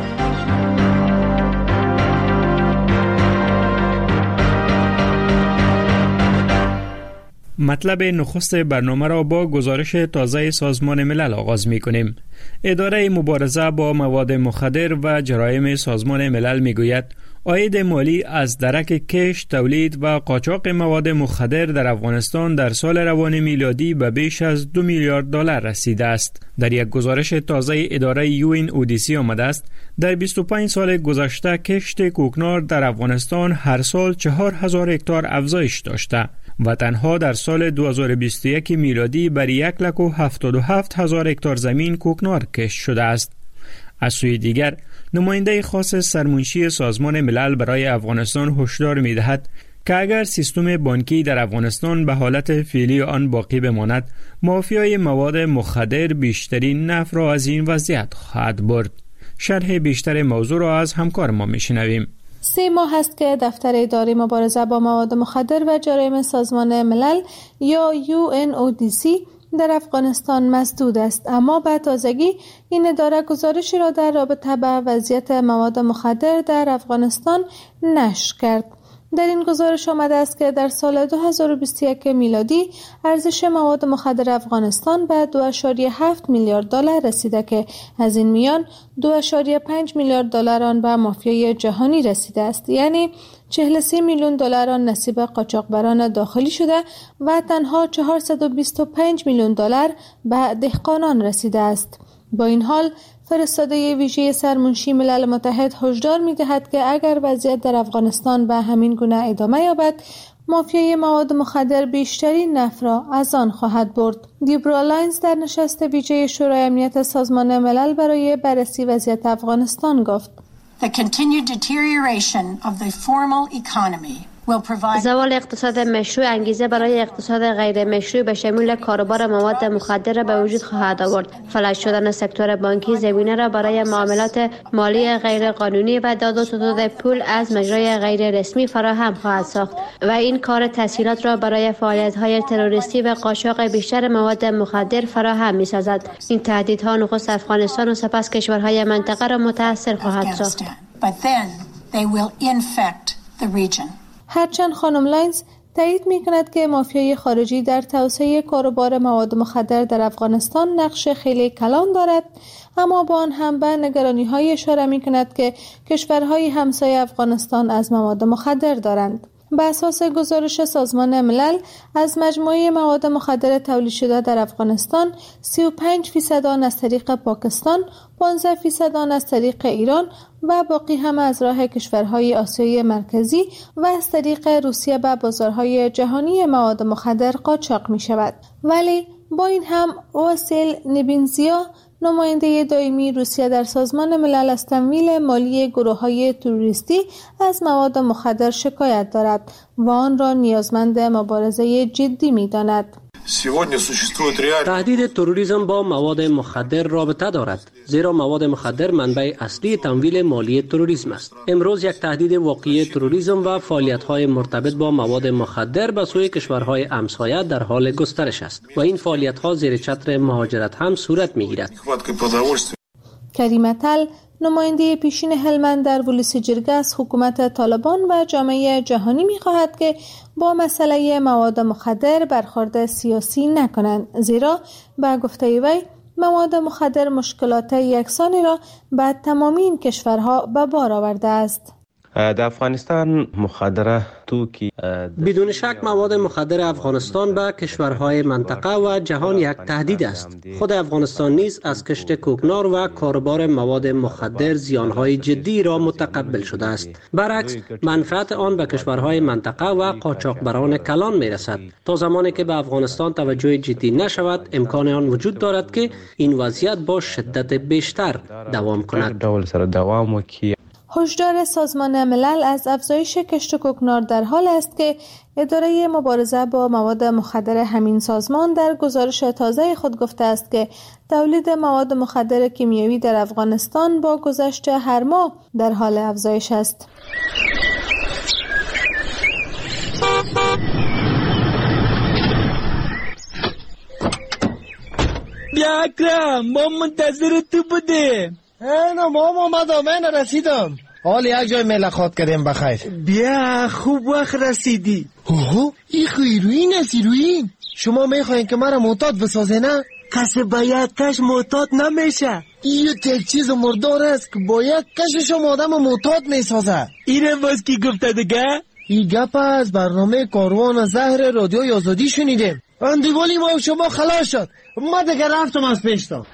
مطلب نخست برنامه را با گزارش تازه سازمان ملل آغاز می کنیم. اداره مبارزه با مواد مخدر و جرایم سازمان ملل می گوید عاید مالی از درک کشت، تولید و قاچاق مواد مخدر در افغانستان در سال روان میلادی به بیش از دو میلیارد دلار رسیده است. در یک گزارش تازه اداره یو ان او دی سی آمده است در بیست و پنج سال گذشته کشت کوکنار در افغانستان هر سال چهار هزار هکتار افزایش داشته و تنها در سال دو هزار و بیست و یک میلادی بر یک لک و هفتاد و هفت هزار هکتار زمین کوکنار کشت شده است. از سوی دیگر نماینده خاص سرمنشی سازمان ملل برای افغانستان هشدار می‌دهد که اگر سیستم بانکی در افغانستان به حالت فعلی آن باقی بماند، مافیای مواد مخدر بیشترین نفع را از این وضعیت خواهد برد. شرح بیشتر موضوع را از همکار ما می‌شنویم. سه ماه است که دفتر اداره مبارزه با مواد مخدر و جرایم سازمان ملل یا یو ان او دی سی در افغانستان مسدود است، اما به تازگی این اداره گزارشی را در رابطه با وضعیت مواد مخدر در افغانستان نشر کرد. در این گزارش آمده است که در سال دو هزار و بیست و یک میلادی ارزش مواد مخدر افغانستان به دو ممیز هفت میلیارد دلار رسیده که از این میان دو ممیز پنج میلیارد دلار آن به مافیای جهانی رسیده است، یعنی چهل و سه میلیون دلار آن نصیب قاچاقبران داخلی شده و تنها چهارصد و بیست و پنج میلیون دلار به دهقانان رسیده است. با این حال فرستاده ویژه سرمنشی ملل متحد هشدار می‌دهد که اگر وضعیت در افغانستان به همین گونه ادامه یابد، مافیای مواد مخدر بیشترین نفع را از آن خواهد برد. دیبرا لاینز در نشست ویژه شورای امنیت سازمان ملل برای بررسی وضعیت افغانستان گفت: The continued deterioration of the formal economy زوال اقتصاد مشروع انگیزه برای اقتصاد غیر مشروع به شمول کاروبار مواد مخدر را به وجود خواهد آورد. فلج شدن سکتور بانکی زمینه را برای معاملات مالی غیر قانونی و داد و ستد پول از مجرای غیر رسمی فراهم خواهد ساخت و این کار تسهیلات را برای فعالیت‌های تروریستی و قاچاق بیشتر مواد مخدر فراهم می‌سازد. این تهدیدها نخست افغانستان و سپس کشورهای منطقه را متاثر خواهد ساخت. هرچند خانم لاینز تایید می کند که مافیای خارجی در توسعه کاروبار مواد مخدر در افغانستان نقش خیلی کلان دارد، اما با آن هم به نگرانی‌های اشاره می کند که کشورهای همسایه افغانستان از مواد مخدر دارند. به اساس گزارش سازمان ملل از مجموعه مواد مخدر تولید شده در افغانستان، سی و پنج فیصد آن از طریق پاکستان، پانزده فیصد آن از طریق ایران و باقی هم از راه کشورهای آسیای مرکزی و از طریق روسیه به بازارهای جهانی مواد مخدر قاچاق می شود. ولی با این هم واسیل نبینزیا، نماینده دائمی روسیه در سازمان ملل از تمویل مالی گروه‌های تروریستی از مواد مخدر شکایت دارد و آن را نیازمند مبارزه جدی می‌داند. تهدید تروریسم با مواد مخدر رابطه دارد، زیرا مواد مخدر منبع اصلی تمویل مالی تروریسم است. امروز یک تهدید واقعی تروریسم و فعالیت‌های مرتبط با مواد مخدر به سوی کشورهای همسایه در حال گسترش است و این فعالیت‌ها زیر چتر مهاجرت هم صورت می‌گیرد. کریم تل، نماینده پیشین هلمند در ولس جرگه از حکومت طالبان و جامعه جهانی می‌خواهد که با مسئله مواد مخدر برخورد سیاسی نکنند، زیرا به گفته وی مواد مخدر مشکلات یکسانی را به تمامی این کشورها به بار آورده است. در افغانستان مخدره توکی بدون شک مواد مخدر افغانستان به کشورهای منطقه و جهان یک تهدید است. خود افغانستان نیز از کشت کوکنار و کاروبار مواد مخدر زیانهای جدی را متقبل شده است. برعکس منفعت آن به کشورهای منطقه و قاچاقبران کلان میرسد. تا زمانی که به افغانستان توجه جدی نشود، امکان آن وجود دارد که این وضعیت با شدت بیشتر دوام کند. دول سره دوام وکړي. هشدار سازمان ملل از افزایش کشت کوکنار در حال است که اداره مبارزه با مواد مخدر همین سازمان در گزارش تازه خود گفته است که تولید مواد مخدر کیمیایی در افغانستان با گذشت هر ماه در حال افزایش است. بیا اکرم، ما منتظر تو بودیم. اینا مام آمدم، من رسیدم. حال یک جای ملاقات کردیم بخیر. بیا خوب وقت رسیدی. اوه این خو ایروین است. ایروین شما میخواین که مرا معتاد بسازه نه؟ کسی به یک کش معتاد نمیشه. این یک چیز مردار است که با یک کشش هم آدم معتاد میسازه. اینم باز کی گفته دیگه؟ این گپ از برنامه کاروان زهر رادیوی آزادی شنیدیم. اندیوالی ما و شما خلاص شد. ما دیگه رفتم از پیشتا.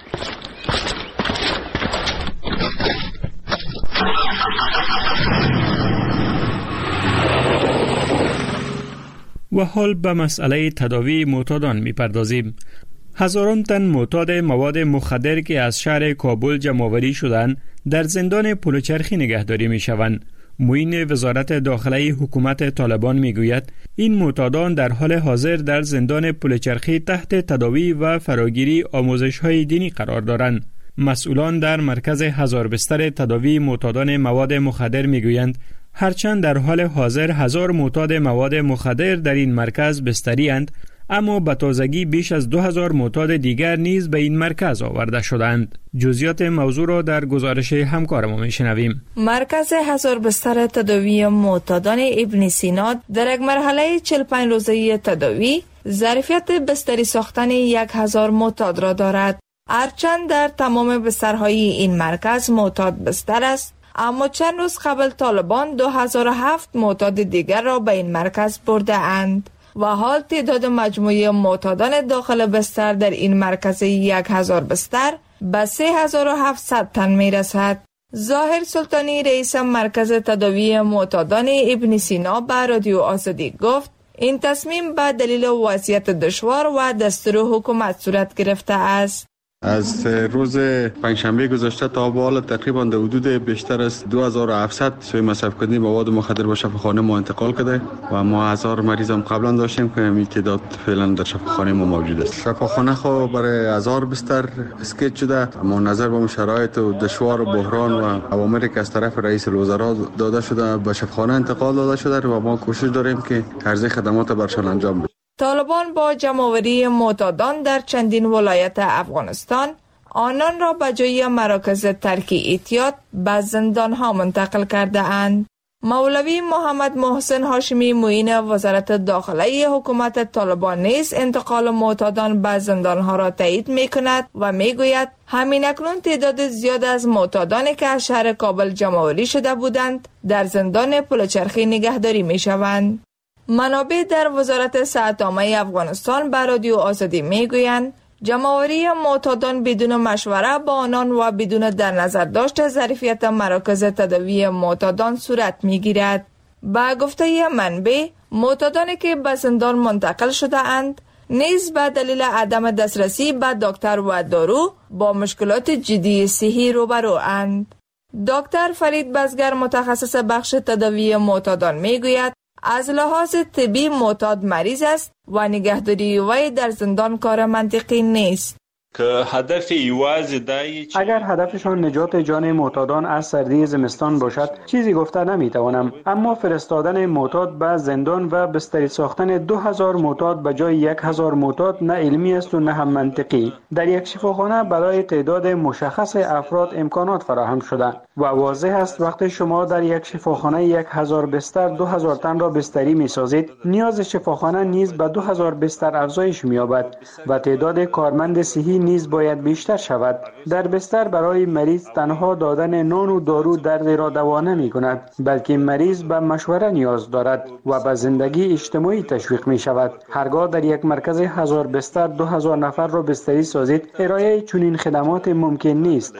و حال به مسئله تداوی معتادان میپردازیم. هزاران تن معتاد مواد مخدر که از شهر کابل جمع‌آوری شدند در زندان پلوچرخی نگهداری میشوند. معین وزارت داخله حکومت طالبان میگوید این معتادان در حال حاضر در زندان پلوچرخی تحت تداوی و فراگیری آموزش‌های دینی قرار دارند. مسئولان در مرکز هزار بستر تداوی معتادان مواد مخدر میگویند هرچند در حال حاضر هزار معتاد مواد مخدر در این مرکز بستری اند، اما به تازگی بیش از دو هزار معتاد دیگر نیز به این مرکز آورده شدند. جزئیات موضوع را در گزارش همکارم میشنویم. مرکز هزار بستر تداوی معتادان ابن سینا در یک مرحله چهل و پنج روزه تداوی ظرفیت بستری ساختن یک هزار معتاد را دارد. هرچند در تمام بسترهای این مرکز معتاد بستر است، اما چند روز قبل طالبان دو هزار و هفت معتاد دیگر را به این مرکز برده اند و حال تعداد مجموعی معتادان داخل بستر در این مرکز یک هزار بستر به سه هزار و هفتصد تن می رسد. ظاهر سلطانی رئیس مرکز تداوی معتادان ابن سینا به رادیو آزادی گفت این تصمیم به دلیل وضعیت دشوار و دستور حکومت صورت گرفته است. از روز پنجشنبه گذشته تا به حال تقریبا در حدود بیشتر از دو هزار و هفتصد سوی مصرف کننده مواد مخدر به شفاخانه ما انتقال کرده و ما هزار مریض هم قبلا داشتیم که این تعداد فعلا در شفاخانه ما موجود است. شفاخانه خو برای هزار بستر اسکیت شده، اما نظر به شرایط و دشوار و بحران و اوامری که از طرف رئیس الوزراء داده شده به شفاخانه انتقال داده شده و ما کوشش داریم که عرضه خدمات برشان انجام بدیم. طالبان با جمع‌آوری معتادان در چندین ولایت افغانستان آنان را به جای مراکز ترک اعتیاد به زندان‌ها منتقل کرده اند. مولوی محمد محسن هاشمی معین وزارت داخله حکومت طالبان نیز انتقال معتادان به زندان‌ها را تایید می‌کند و می‌گوید همین اکنون تعداد زیاد از معتادانی که از شهر کابل جمع‌آوری شده بودند در زندان پلوچرخی نگهداری می‌شوند. منابع در وزارت صحت عامه افغانستان به رادیو آزادی میگویند جمع‌آوری معتادان بدون مشوره با آنان و بدون در نظر داشت ظرفیت مراکز تداوی معتادان صورت میگیرد. با گفته منبع معتادانی که به زندان منتقل شده اند نیز به دلیل عدم دسترسی به دکتر و دارو با مشکلات جدی صحی روبرو اند. دکتر فرید بزگر متخصص بخش تداوی معتادان میگوید از لحاظ طبی معتاد مریض است و نگهداری وی در زندان کار منطقی نیست. که هدف ایواز دایی اگر هدفشان نجات جان معتادان از سردی زمستان باشد چیزی گفته نمیتوانم، اما فرستادن معتاد به زندان و بستری ساختن دو هزار معتاد به جای یک هزار معتاد نه علمی است و نه هم منطقی. در یک شفاخانه برای تعداد مشخص افراد امکانات فراهم شده و واضح است وقتی شما در یک شفاخانه یک هزار بستر دو هزار تن را بستری می سازید، نیاز شفاخانه نیز به دو هزار بستر افزایش می یابد و تعداد کارمند صحی نیز باید بیشتر شود. در بستر برای مریض تنها دادن نان و دارو درد را دوا نمی کند، بلکه مریض به مشوره نیاز دارد و به زندگی اجتماعی تشویق می شود. هرگاه در یک مرکز هزار بستر دو هزار نفر را بستری سازید، ارائه چنین خدمات ممکن نیست.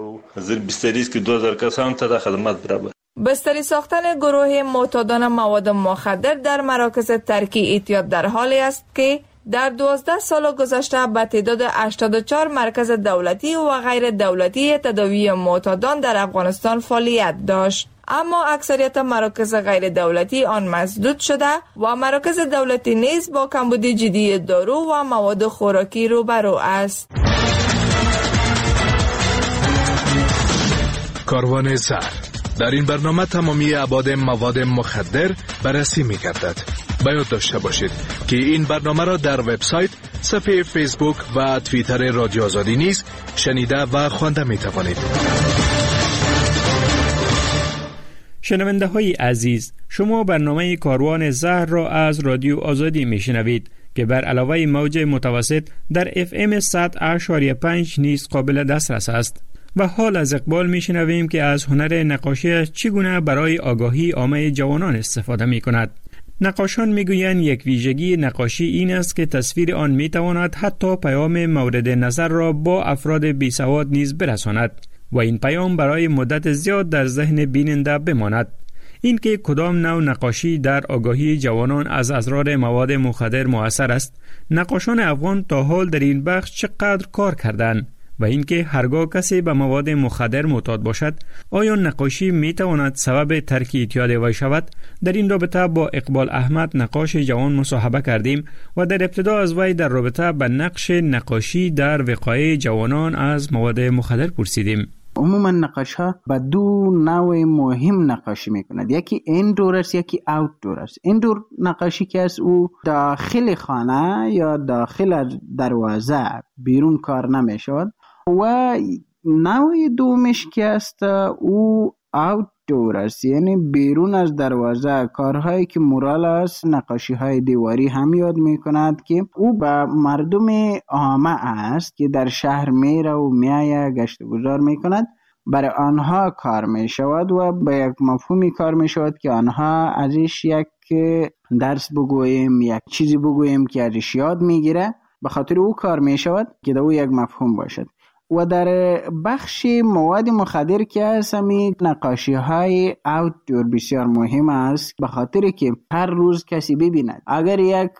بستری ساختن گروه معتادان مواد مخدر در مراکز ترک اعتیاد در حالی است که در دوازده سال گذشته به تعداد هشتاد و چهار مرکز دولتی و غیر دولتی تداوی معتادان در افغانستان فعالیت داشت، اما اکثریت مراکز غیر دولتی آن مسدود شده و مراکز دولتی نیز با کمبود جدی دارو و مواد خوراکی روبرو است. کاروان زهر در این برنامه تمامی ابعاد مواد مخدر بررسی می‌گردد. باید داشته باشید که این برنامه را در وبسایت، صفحه فیسبوک و توییتر رادیو آزادی نیز شنیده و خوانده می توانید. شنونده های عزیز، شما برنامه کاروان زهر را از رادیو آزادی می شنوید که بر علاوه موج متوسط در اف ام صد و پنج نیز قابل دسترس است. و حال از اقبال میشنویم که از هنر نقاشی چگونه برای آگاهی عامه جوانان استفاده می کند. نقاشان میگویند یک ویژگی نقاشی این است که تصویر آن میتواند حتی پیام مورد نظر را با افراد بیسواد نیز برساند و این پیام برای مدت زیاد در ذهن بیننده بماند. اینکه کدام نوع نقاشی در آگاهی جوانان از اضرار مواد مخدر مؤثر است، نقاشان افغان تا حال در این بخش چقدر کار کردند و اینکه هرگاه کسی به مواد مخدر معتاد باشد آیا نقاشی می تواند سبب ترک اعتیاد وی شود؟ در این رابطه با اقبال احمد نقاش جوان مصاحبه کردیم و در ابتدا از وی در رابطه به نقش نقاشی در وقایع جوانان از مواد مخدر پرسیدیم. عموما نقاش ها به دو نوع مهم نقاشی میکند، یکی ایندور است یکی اوتدور است. ایندور نقاشی که از او داخل خانه یا داخل دروازه بیرون کار نمیشود و نوع دومش که است او اوتدور است، یعنی بیرون از دروازه کارهایی که مورال است، نقاشی های دیواری هم یاد میکند که او به مردم عامه است که در شهر میره و میایه گشت گذار میکند، برای آنها کار میشود و به یک مفهومی کار میشود که آنها ازش یک درس بگوییم، یک چیزی بگوییم که ازش یاد میگیره، به خاطر او کار میشود که در او یک مفهوم باشد. و در بخش مواد مخدر که هست همی نقاشی های اوتدور بسیار مهم است، به خاطر که هر روز کسی ببیند اگر یک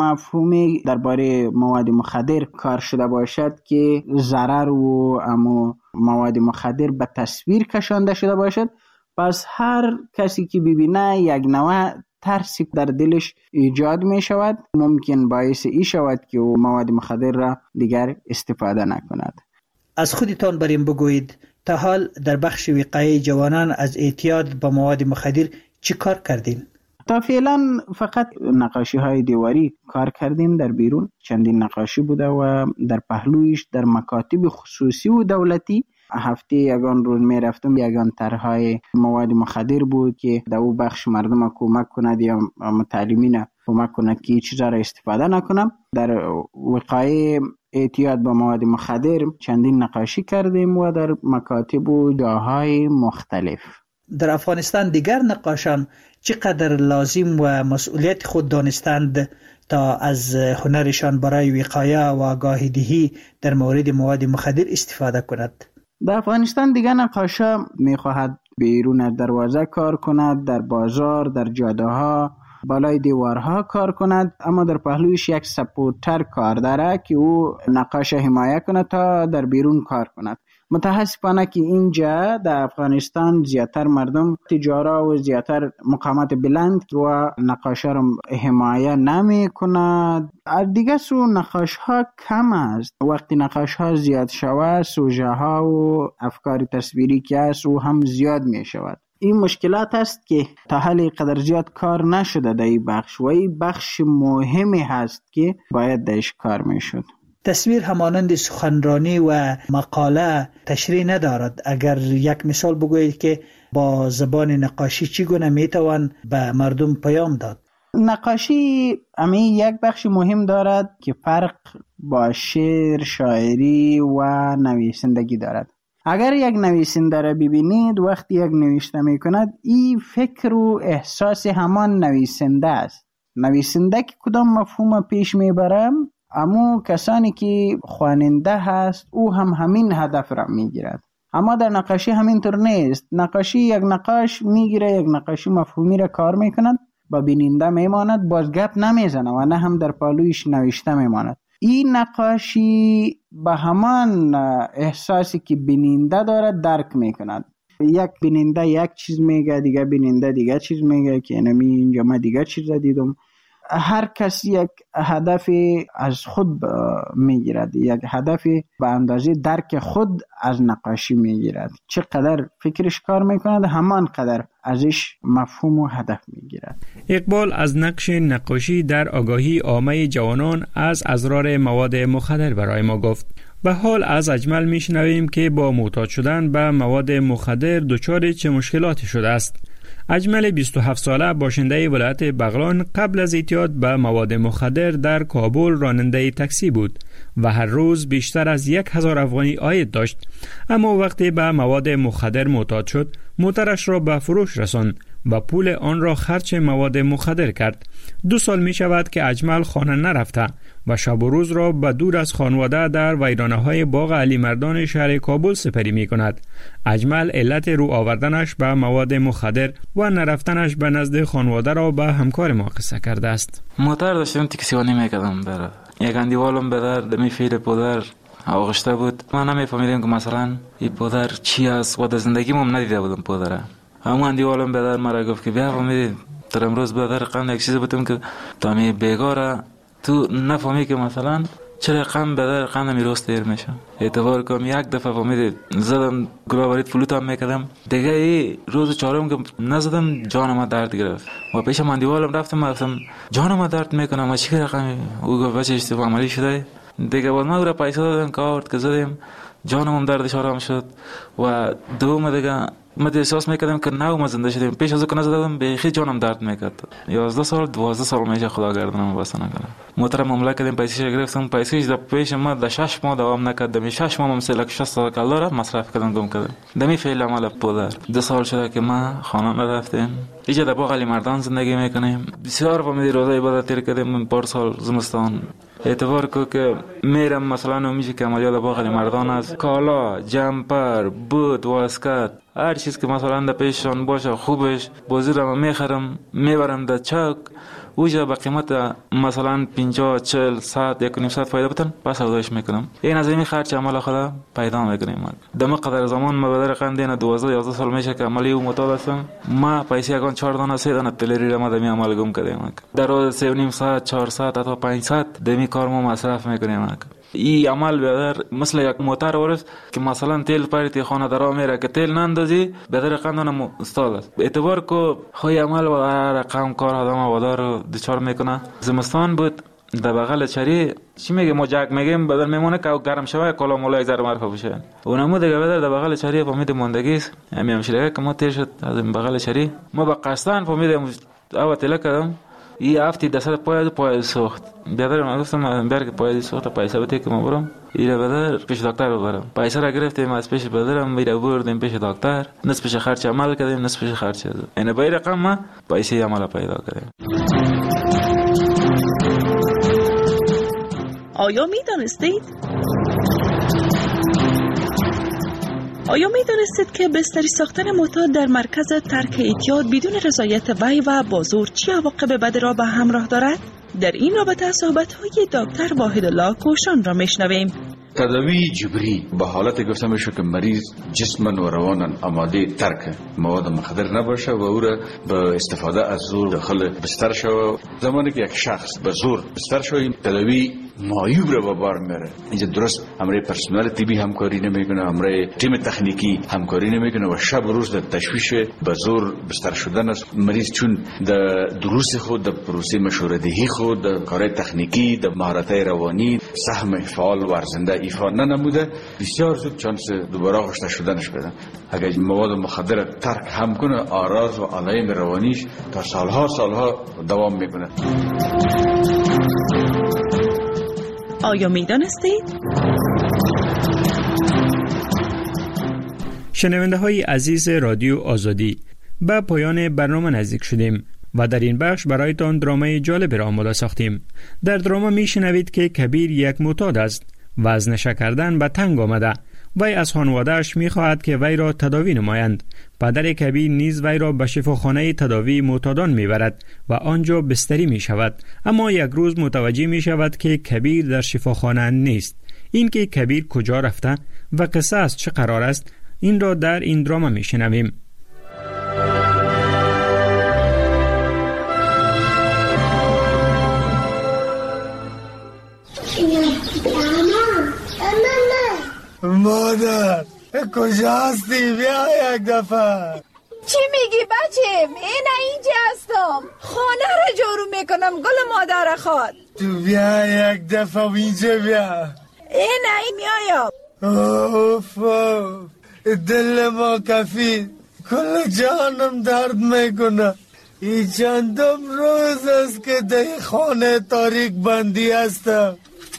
مفهومی درباره مواد مخدر کار شده باشد که ضرر و اما مواد مخدر به تصویر کشانده شده باشد، پس هر کسی که ببینه یک نوع ترسی در دلش ایجاد می شود، ممکن باعث ای شود که او مواد مخدر را دیگر استفاده نکند. از خودتان بریم بگویید تا حال در بخش وقایع جوانان از اعتیاد به مواد مخدر چی کار کردین؟ تا فعلا فقط نقاشی های دیواری کار کردیم در بیرون، چندین نقاشی بوده و در پهلویش در مکاتب خصوصی و دولتی هفته یگان روز می رفتم، یگان طرحهای مواد مخدر بود که در او بخش مردم کمک کند یا متعلمین کمک کند که چیزا را استفاده نکنم. در وقایع اعتیاد به مواد مخدر چندین نقاشی کردیم و در مکاتب و جاهای مختلف. در افغانستان دیگر نقاشان چقدر لازم و مسئولیت خود دانستند تا از هنرشان برای وقایع و آگاهی دهی در مورد مواد مخدر استفاده کند؟ در افغانستان دیگر نقاشا میخواهد بیرون از دروازه کار کند، در بازار، در جاده ها، بالای دیوارها کار کند، اما در پهلویش یک سپورتر کار داره که او نقاش حمایه کند تا در بیرون کار کند. متاسفانه که اینجا در افغانستان زیادتر مردم تجارا و زیادتر مقامات بلند و نقاش را حمایه نمی کند. دیگه سو نقاش ها کم است، وقتی نقاش ها زیاد شود سوژه ها و افکار تصویری که است او هم زیاد می شود. این مشکلات است که تا حال قدر زیاد کار نشده در این بخش و این بخش مهمی هست که باید درش کار می شد. تصویر همانند سخنرانی و مقاله تشریح ندارد. اگر یک مثال بگویید که با زبان نقاشی چگونه میتوان به مردم پیام داد؟ نقاشی امی یک بخش مهم دارد که فرق با شعر، شاعری و نویسندگی دارد. اگر یک نویسنده را ببینید وقتی یک نوشته میکند این فکر و احساس همان نویسنده است. نویسنده که کدام مفهوم پیش میبرم، اما کسانی که خواننده هست او هم همین هدف را میگیرد. اما در نقاشی همین طور نیست. نقاشی یک نقاش میگیره، یک نقاشی مفهومی را کار میکند، با بیننده میماند، باز گپ نمیزنه و نه هم در پالویش نوشته میماند. این نقاشی به همان احساسی که بیننده دارد درک میکند. یک بیننده یک چیز میگه، دیگه بیننده دیگه چیز میگه که اینمی اینجا من دیگه چیز دیدم. هر کسی یک هدف از خود میگیرد، یک هدف به اندازه درک خود از نقاشی میگیرد. چقدر فکرش کار میکند همان قدر ازش مفهوم و هدف میگیرد. اقبال از نقش نقاشی در آگاهی عامه جوانان از اضرار مواد مخدر برای ما گفت. به حال از اجمل میشنویم که با معتاد شدن به مواد مخدر دچار چه مشکلاتی شده است. اجمل بیست و هفت ساله باشنده ولایت بغلان قبل از اعتیاد به مواد مخدر در کابل راننده تاکسی بود و هر روز بیشتر از یک هزار افغانی عاید داشت. اما وقتی به مواد مخدر معتاد شد، موترش را به فروش رساند و پول آن را خرج مواد مخدر کرد. دو سال می شود که اجمل خانه نرفته و شب و روز را به دور از خانواده در ویرانه های باغ علی مردان شهر کابل سپری می کند. اجمل علت رو آوردنش به مواد مخدر و نرفتنش به نزد خانواده را به همکار ما قصه کرده است. موتر داشتم تکسیوانی میکردم برای یک اندیوالم بدر دمی فیل پودر آغشته بود. من نمیفهمیدم که مثلا این پودر چی است و در زندگی ما ندیده بودم پودره. همون اندیوالم بدر مرا گفت که بیا فهمیدی در امروز بدر قم یک چیزی بودم که تا می بیگاره تو نفهمی که مثلا چرا قم بدر قم میروست دیر میشه. اعتبار کنم یک دفعه فهمیدی زدم گلاوریت فلوت هم میکردم دیگه ای روز چهارم که نزدم جانم درد گرفت و پیش من دیوالم رفتم گفتم جانم درد میکنم و چی رقمی او گفت بچه اشتباه عملی شده دیگه بعد ما او را پیسه دادم کارت که زدیم جانم هم دردش آرام شد و دوم دیگه من احساس میکردم که نو ما زنده شدیم. پیش از اون نزدم به خیلی جانم درد میکرد. یازده سال دوازده سال میشه خدا گردنم واسه نکنم. محترم معامله کردیم پیسش گرفتم پیسش در پیش ما در شش ماه دوام نکردم. شش ماه مثلا شصت هزار دلار مصرف کردم گم کردم. دمی فعل عمل پودر. دو سال شده که ما خانه نرفتیم. اینجا در باغ علی مردان زندگی میکنیم. بسیار فهمیدی روزای عبادت تیر کردیم پار سال زمستان. اعتبار کو که میرم مثلا میشه که عملیات باغ علی مردان است کالا جمپر بود واسکت هر چیز که مثلا در پیششان باشه خوبش بازی را میخرم میبرم در چک اوجا با قیمت مثلا پنجاه چهل صد یک و نیم صد فایده بتن پس سوداش میکنم. این از این خرج عمل خدا پیدا میکنیم. دم قدر زمان ما بدر قندین دوازده یازده سال میشه که عملی و معتاد هستم. ما پیسه اگان چهار دانه سه دانه تلری را ما دمی عمل گم کردیم. در روز سه و نیم ساعت چهارصد تا پانصد دمی کار ما مصرف میکنیم. این عمل بدر مثل یک موتر ورست که مثلا تیل پریتی خانه درا میره که تیل نندازی بدر قندون استاد است. اعتبار کو خوی عمل و رقم کار آدم وادار دچار میکنه. زمستان بود در بغل چری چی میگه ما جک میگیم بدر میمونه که گرم شوه کلا مولا یک ذره معرفه بشه. اونمو دیگه بدر در بغل چری فهمید ماندگی است. همین همشله که ما تیر شد از بغل چری ما با قصدن فهمیدم اول تله کردم ای افتی دست پای پای سوخت. بیادر من گفتم برگ پای سوخت پیسه بده که ما برم ایره بدر پیش دکتر ببرم. پیسه را گرفتیم از پیش بدرم میره بردیم پیش دکتر نصفش خرچ عمل کردیم نصفش خرچ داد. یعنی با این رقم ما پیسه عمل پیدا کردیم. آیا میدانستید؟ آیا می دانستید که بستری ساختن معتاد در مرکز ترک اعتیاد بدون رضایت وی و با زور چه عواقب بدی را به همراه دارد؟ در این رابطه صحبت‌های دکتر واحدالله کوشان را میشنویم. تداوی جبری به حالت گفته میشه که مریض جسماً و رواناً آماده ترک مواد مخدر نباشه و او را به استفاده از زور داخل بستر شود. زمانی که یک شخص به زور بستر شود تداوی معیوب را به بار میاره. اینجا درست همراه پرسنل طبی همکاری نمیکنه، همراه تیم تکنیکی همکاری نمیکنه و شب و روز در تشویش به زور بستر شدن است. مریض چون در دروس خود در پروسه مشوره‌دهی خود در کارهای تکنیکی در مهارت‌های روانی سهم فعال و ارزنده ایفا ننموده بسیار زود چانس دوباره آغشته شدنش بدن. اگر مواد مخدر ترک هم کنه آراز و علائم روانیش تا سالها سالها دوام میکنه. آیا می دانستید؟ شنونده های عزیز رادیو آزادی به پایان برنامه نزدیک شدیم و در این بخش برایتان درامای جالب را آماده ساختیم. در دراما می شنوید که کبیر یک معتاد است و از نشه کردن به تنگ آمده. وی از خانواده‌اش می خواهد که وی را تداوی نمایند. پدر کبیر نیز وی را به شفاخانه تداوی معتادان می برد و آنجا بستری می شود. اما یک روز متوجه می شود که کبیر در شفاخانه نیست. این که کبیر کجا رفته و قصه از چه قرار است این را در این دراما می شنویم. مادر کجا هستی؟ بیا یک دفعه. چی میگی بچم؟ اینه اینجا هستم، خانه را جارو میکنم. گل مادر خواد تو بیا یک دفعه اینجا بیا. این ای میایم. اوف دل ما کفی کل جانم درد میکنه. این چندم روز است که در خانه تاریک بندی هستم.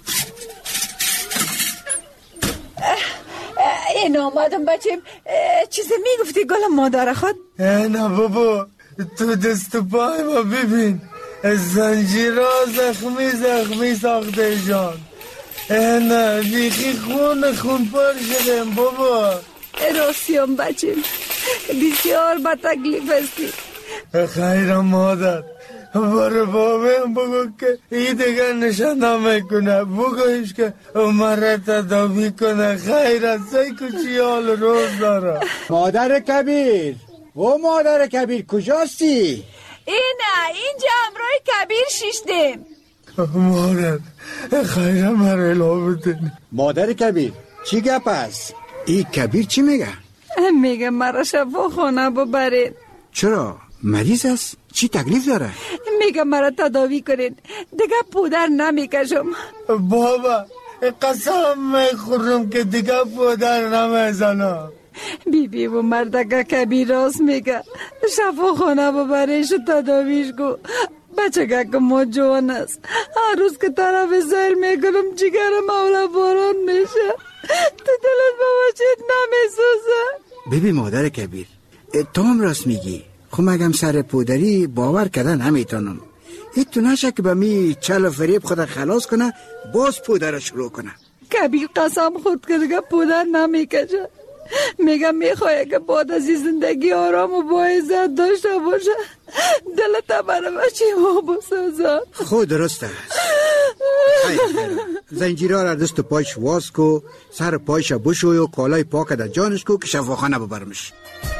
این آمدم بچیم. چیزی میگفتی گل مادر خود؟ نه بابا تو دست پای ما ببین، زنجیرها زخمی زخمی ساخته جان. نه بیخی خون خون پر شدیم بابا. راستیم بچیم بسیار با تکلیف هستی. خیرم مادر برای بابیم بگو که ای دیگر نشانه میکنه، بگویش که مرا تداوی کنه. خیر است ای کچی حال روز داره. مادر کبیر او مادر کبیر کجاستی؟ اینه اینجا امروی کبیر شیشتیم. مادر خیرم مرا اله بدین. مادر کبیر چی گپ است؟ ای کبیر چی میگه؟ میگه مرا شفا خانه ببرید. چرا؟ مریض است؟ چی تکلیف داره؟ میگه مرا تداوی کنید دیگه پودر نمیکشم. بابا قسم میخورم که دیگه پودر نمیزنم. بی بی و مردگه کبیر راست میگه. شفا خانه ببریش و تداویش گو. بچه که ما جوان است. هر روز که طرف زهر میکنم جگر مولا باران میشه. تو دلت بابا چیت نمیسوزه. ببین مادر کبیر تو هم راست میگی. خب مگم سر پودری باور کردن نمیتونم. تو نشه که به می چل و فریب خود خلاص کنه باز پودر شروع کنه. کبیر قسم خود کرده پودر نمیکشه. میگم میخواه که بعد از زندگی آرام و با عزت داشته باشه. دلت برای بچه ما بسازه. خود درست است. زنجیرها را دست و پایش واز کو، سر پایش بشوی و کالای پاک در جانش کو که شفاخانه ببرمش.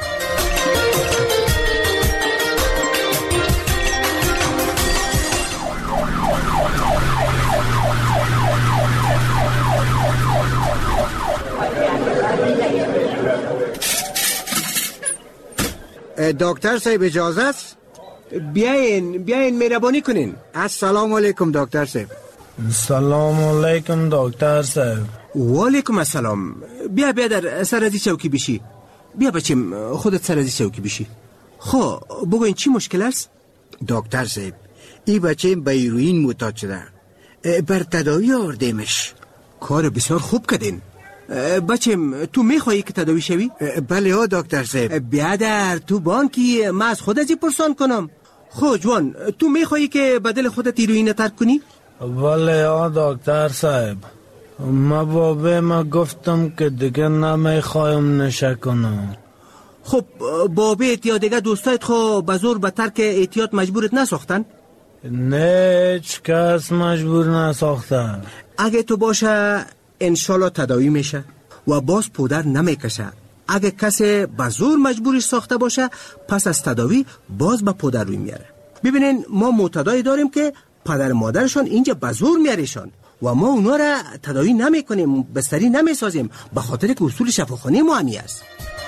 دکتر صاحب اجازه است؟ بیاین بیاین مهربانی کنین. السلام علیکم دکتر صاحب. سلام علیکم دکتر صاحب. و علیکم السلام. بیا بیا در سر از چوکی بشی. بیا بچیم خودت سر از چوکی بشی. خب بگوین چی مشکل است؟ دکتر صاحب این بچه به هیروئین معتاد شده، بر تداوی آوردیمش. کار بسیار خوب کردین. بچم تو میخوایی که تداوی شوی؟ بله ها دکتر صاحب. بیا در تو بانکی ما از خود ازی پرسان کنم. خب جوان تو میخوایی که بدل خودت هیروئین ترک کنی؟ بله ها دکتر صاحب. ما بابه ما گفتم که دیگه نمیخوایم نشه کنم. خب بابیت یا دیگه دوستایت خو بزور به ترک احتیاط مجبورت نساختن؟ نه هیچ کس مجبور نساختن. اگه تو باشه انشالله تداوی میشه و باز پودر نمیکشه. اگه کسی بزور مجبورش ساخته باشه پس از تداوی باز به پودر روی میاره. ببینین ما معتادای داریم که پدر مادرشان اینجا بزور میاریشان و ما اونا را تداوی نمی کنیم، بستری نمی سازیم، به خاطر که اصول شفاخانه ما همی است.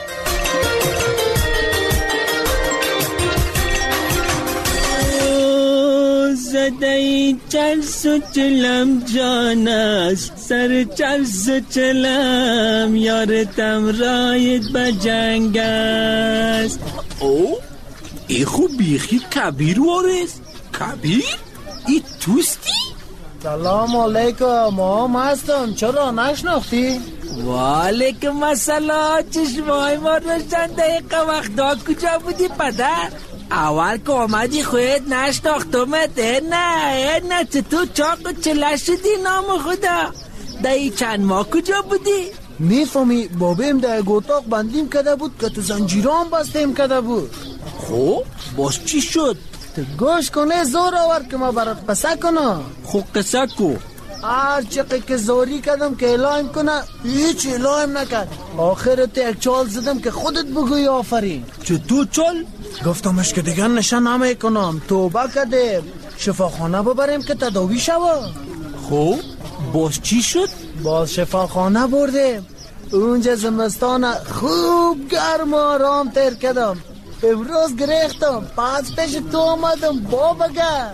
زده چرس و چلم جان است، سر چرس و چلم یارتم رایت به جنگ است. او ای خوب بیخی کبیر وارست. کبیر؟ ای توستی؟ سلام علیکم. ما هم هستم، چرا نشناختی؟ و علیکم السلام. چشمای ما روشن دقیقه وقتا کجا بودی پدر؟ اول که آمدی خودت نشناختمت. نه نه چطور چاق و چله شدی نام خدا؟ دایی چند ماه کجا بودی؟ میفهمی بابیم در گوتاق بندیم کده بود که تو زنجیران بستیم کده بود. خب باز چی شد؟ تو گوش کنه زور آور که ما برات قصه کنم. خب قصه کو. هر چقدر که زوری کردم که اعلام کنه هیچ اعلام نکرد. آخرت یک چال زدم که خودت بگوی آفرین. چطور چال؟ گفتمش که دیگر نشان نمی کنم، توبه کردیم، شفاخانه ببریم که تداوی شود. خب باز چی شد؟ باز شفاخانه بردیم. اونجا زمستان خوب گرم و آرام تیر کردم. امروز گرفتم پس پیش تو آمدم با بگر.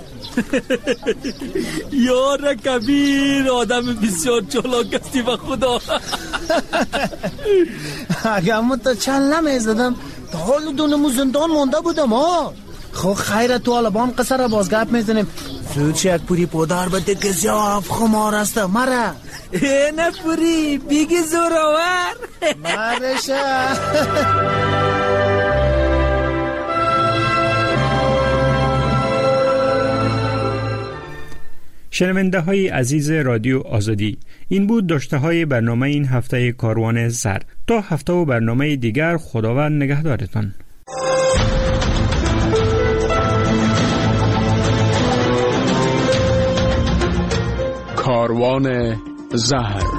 یار کبیر آدم بسیار چالاک هستی و خدا. اگه من تا چند نمیزدم تا حال دونمو زندان مونده بودم ها. خب خیر تو الان قصه را بازگپ میزنیم. زود یک پوری پودر بده که زیاف خمار است مرا. نه پوری بیگی زورآور مرشه. شنونده های عزیز رادیو آزادی، این بود داشته های برنامه این هفته کاروان زر. تا هفته و برنامه دیگر خداوند نگهدارتان. کاروان زهر.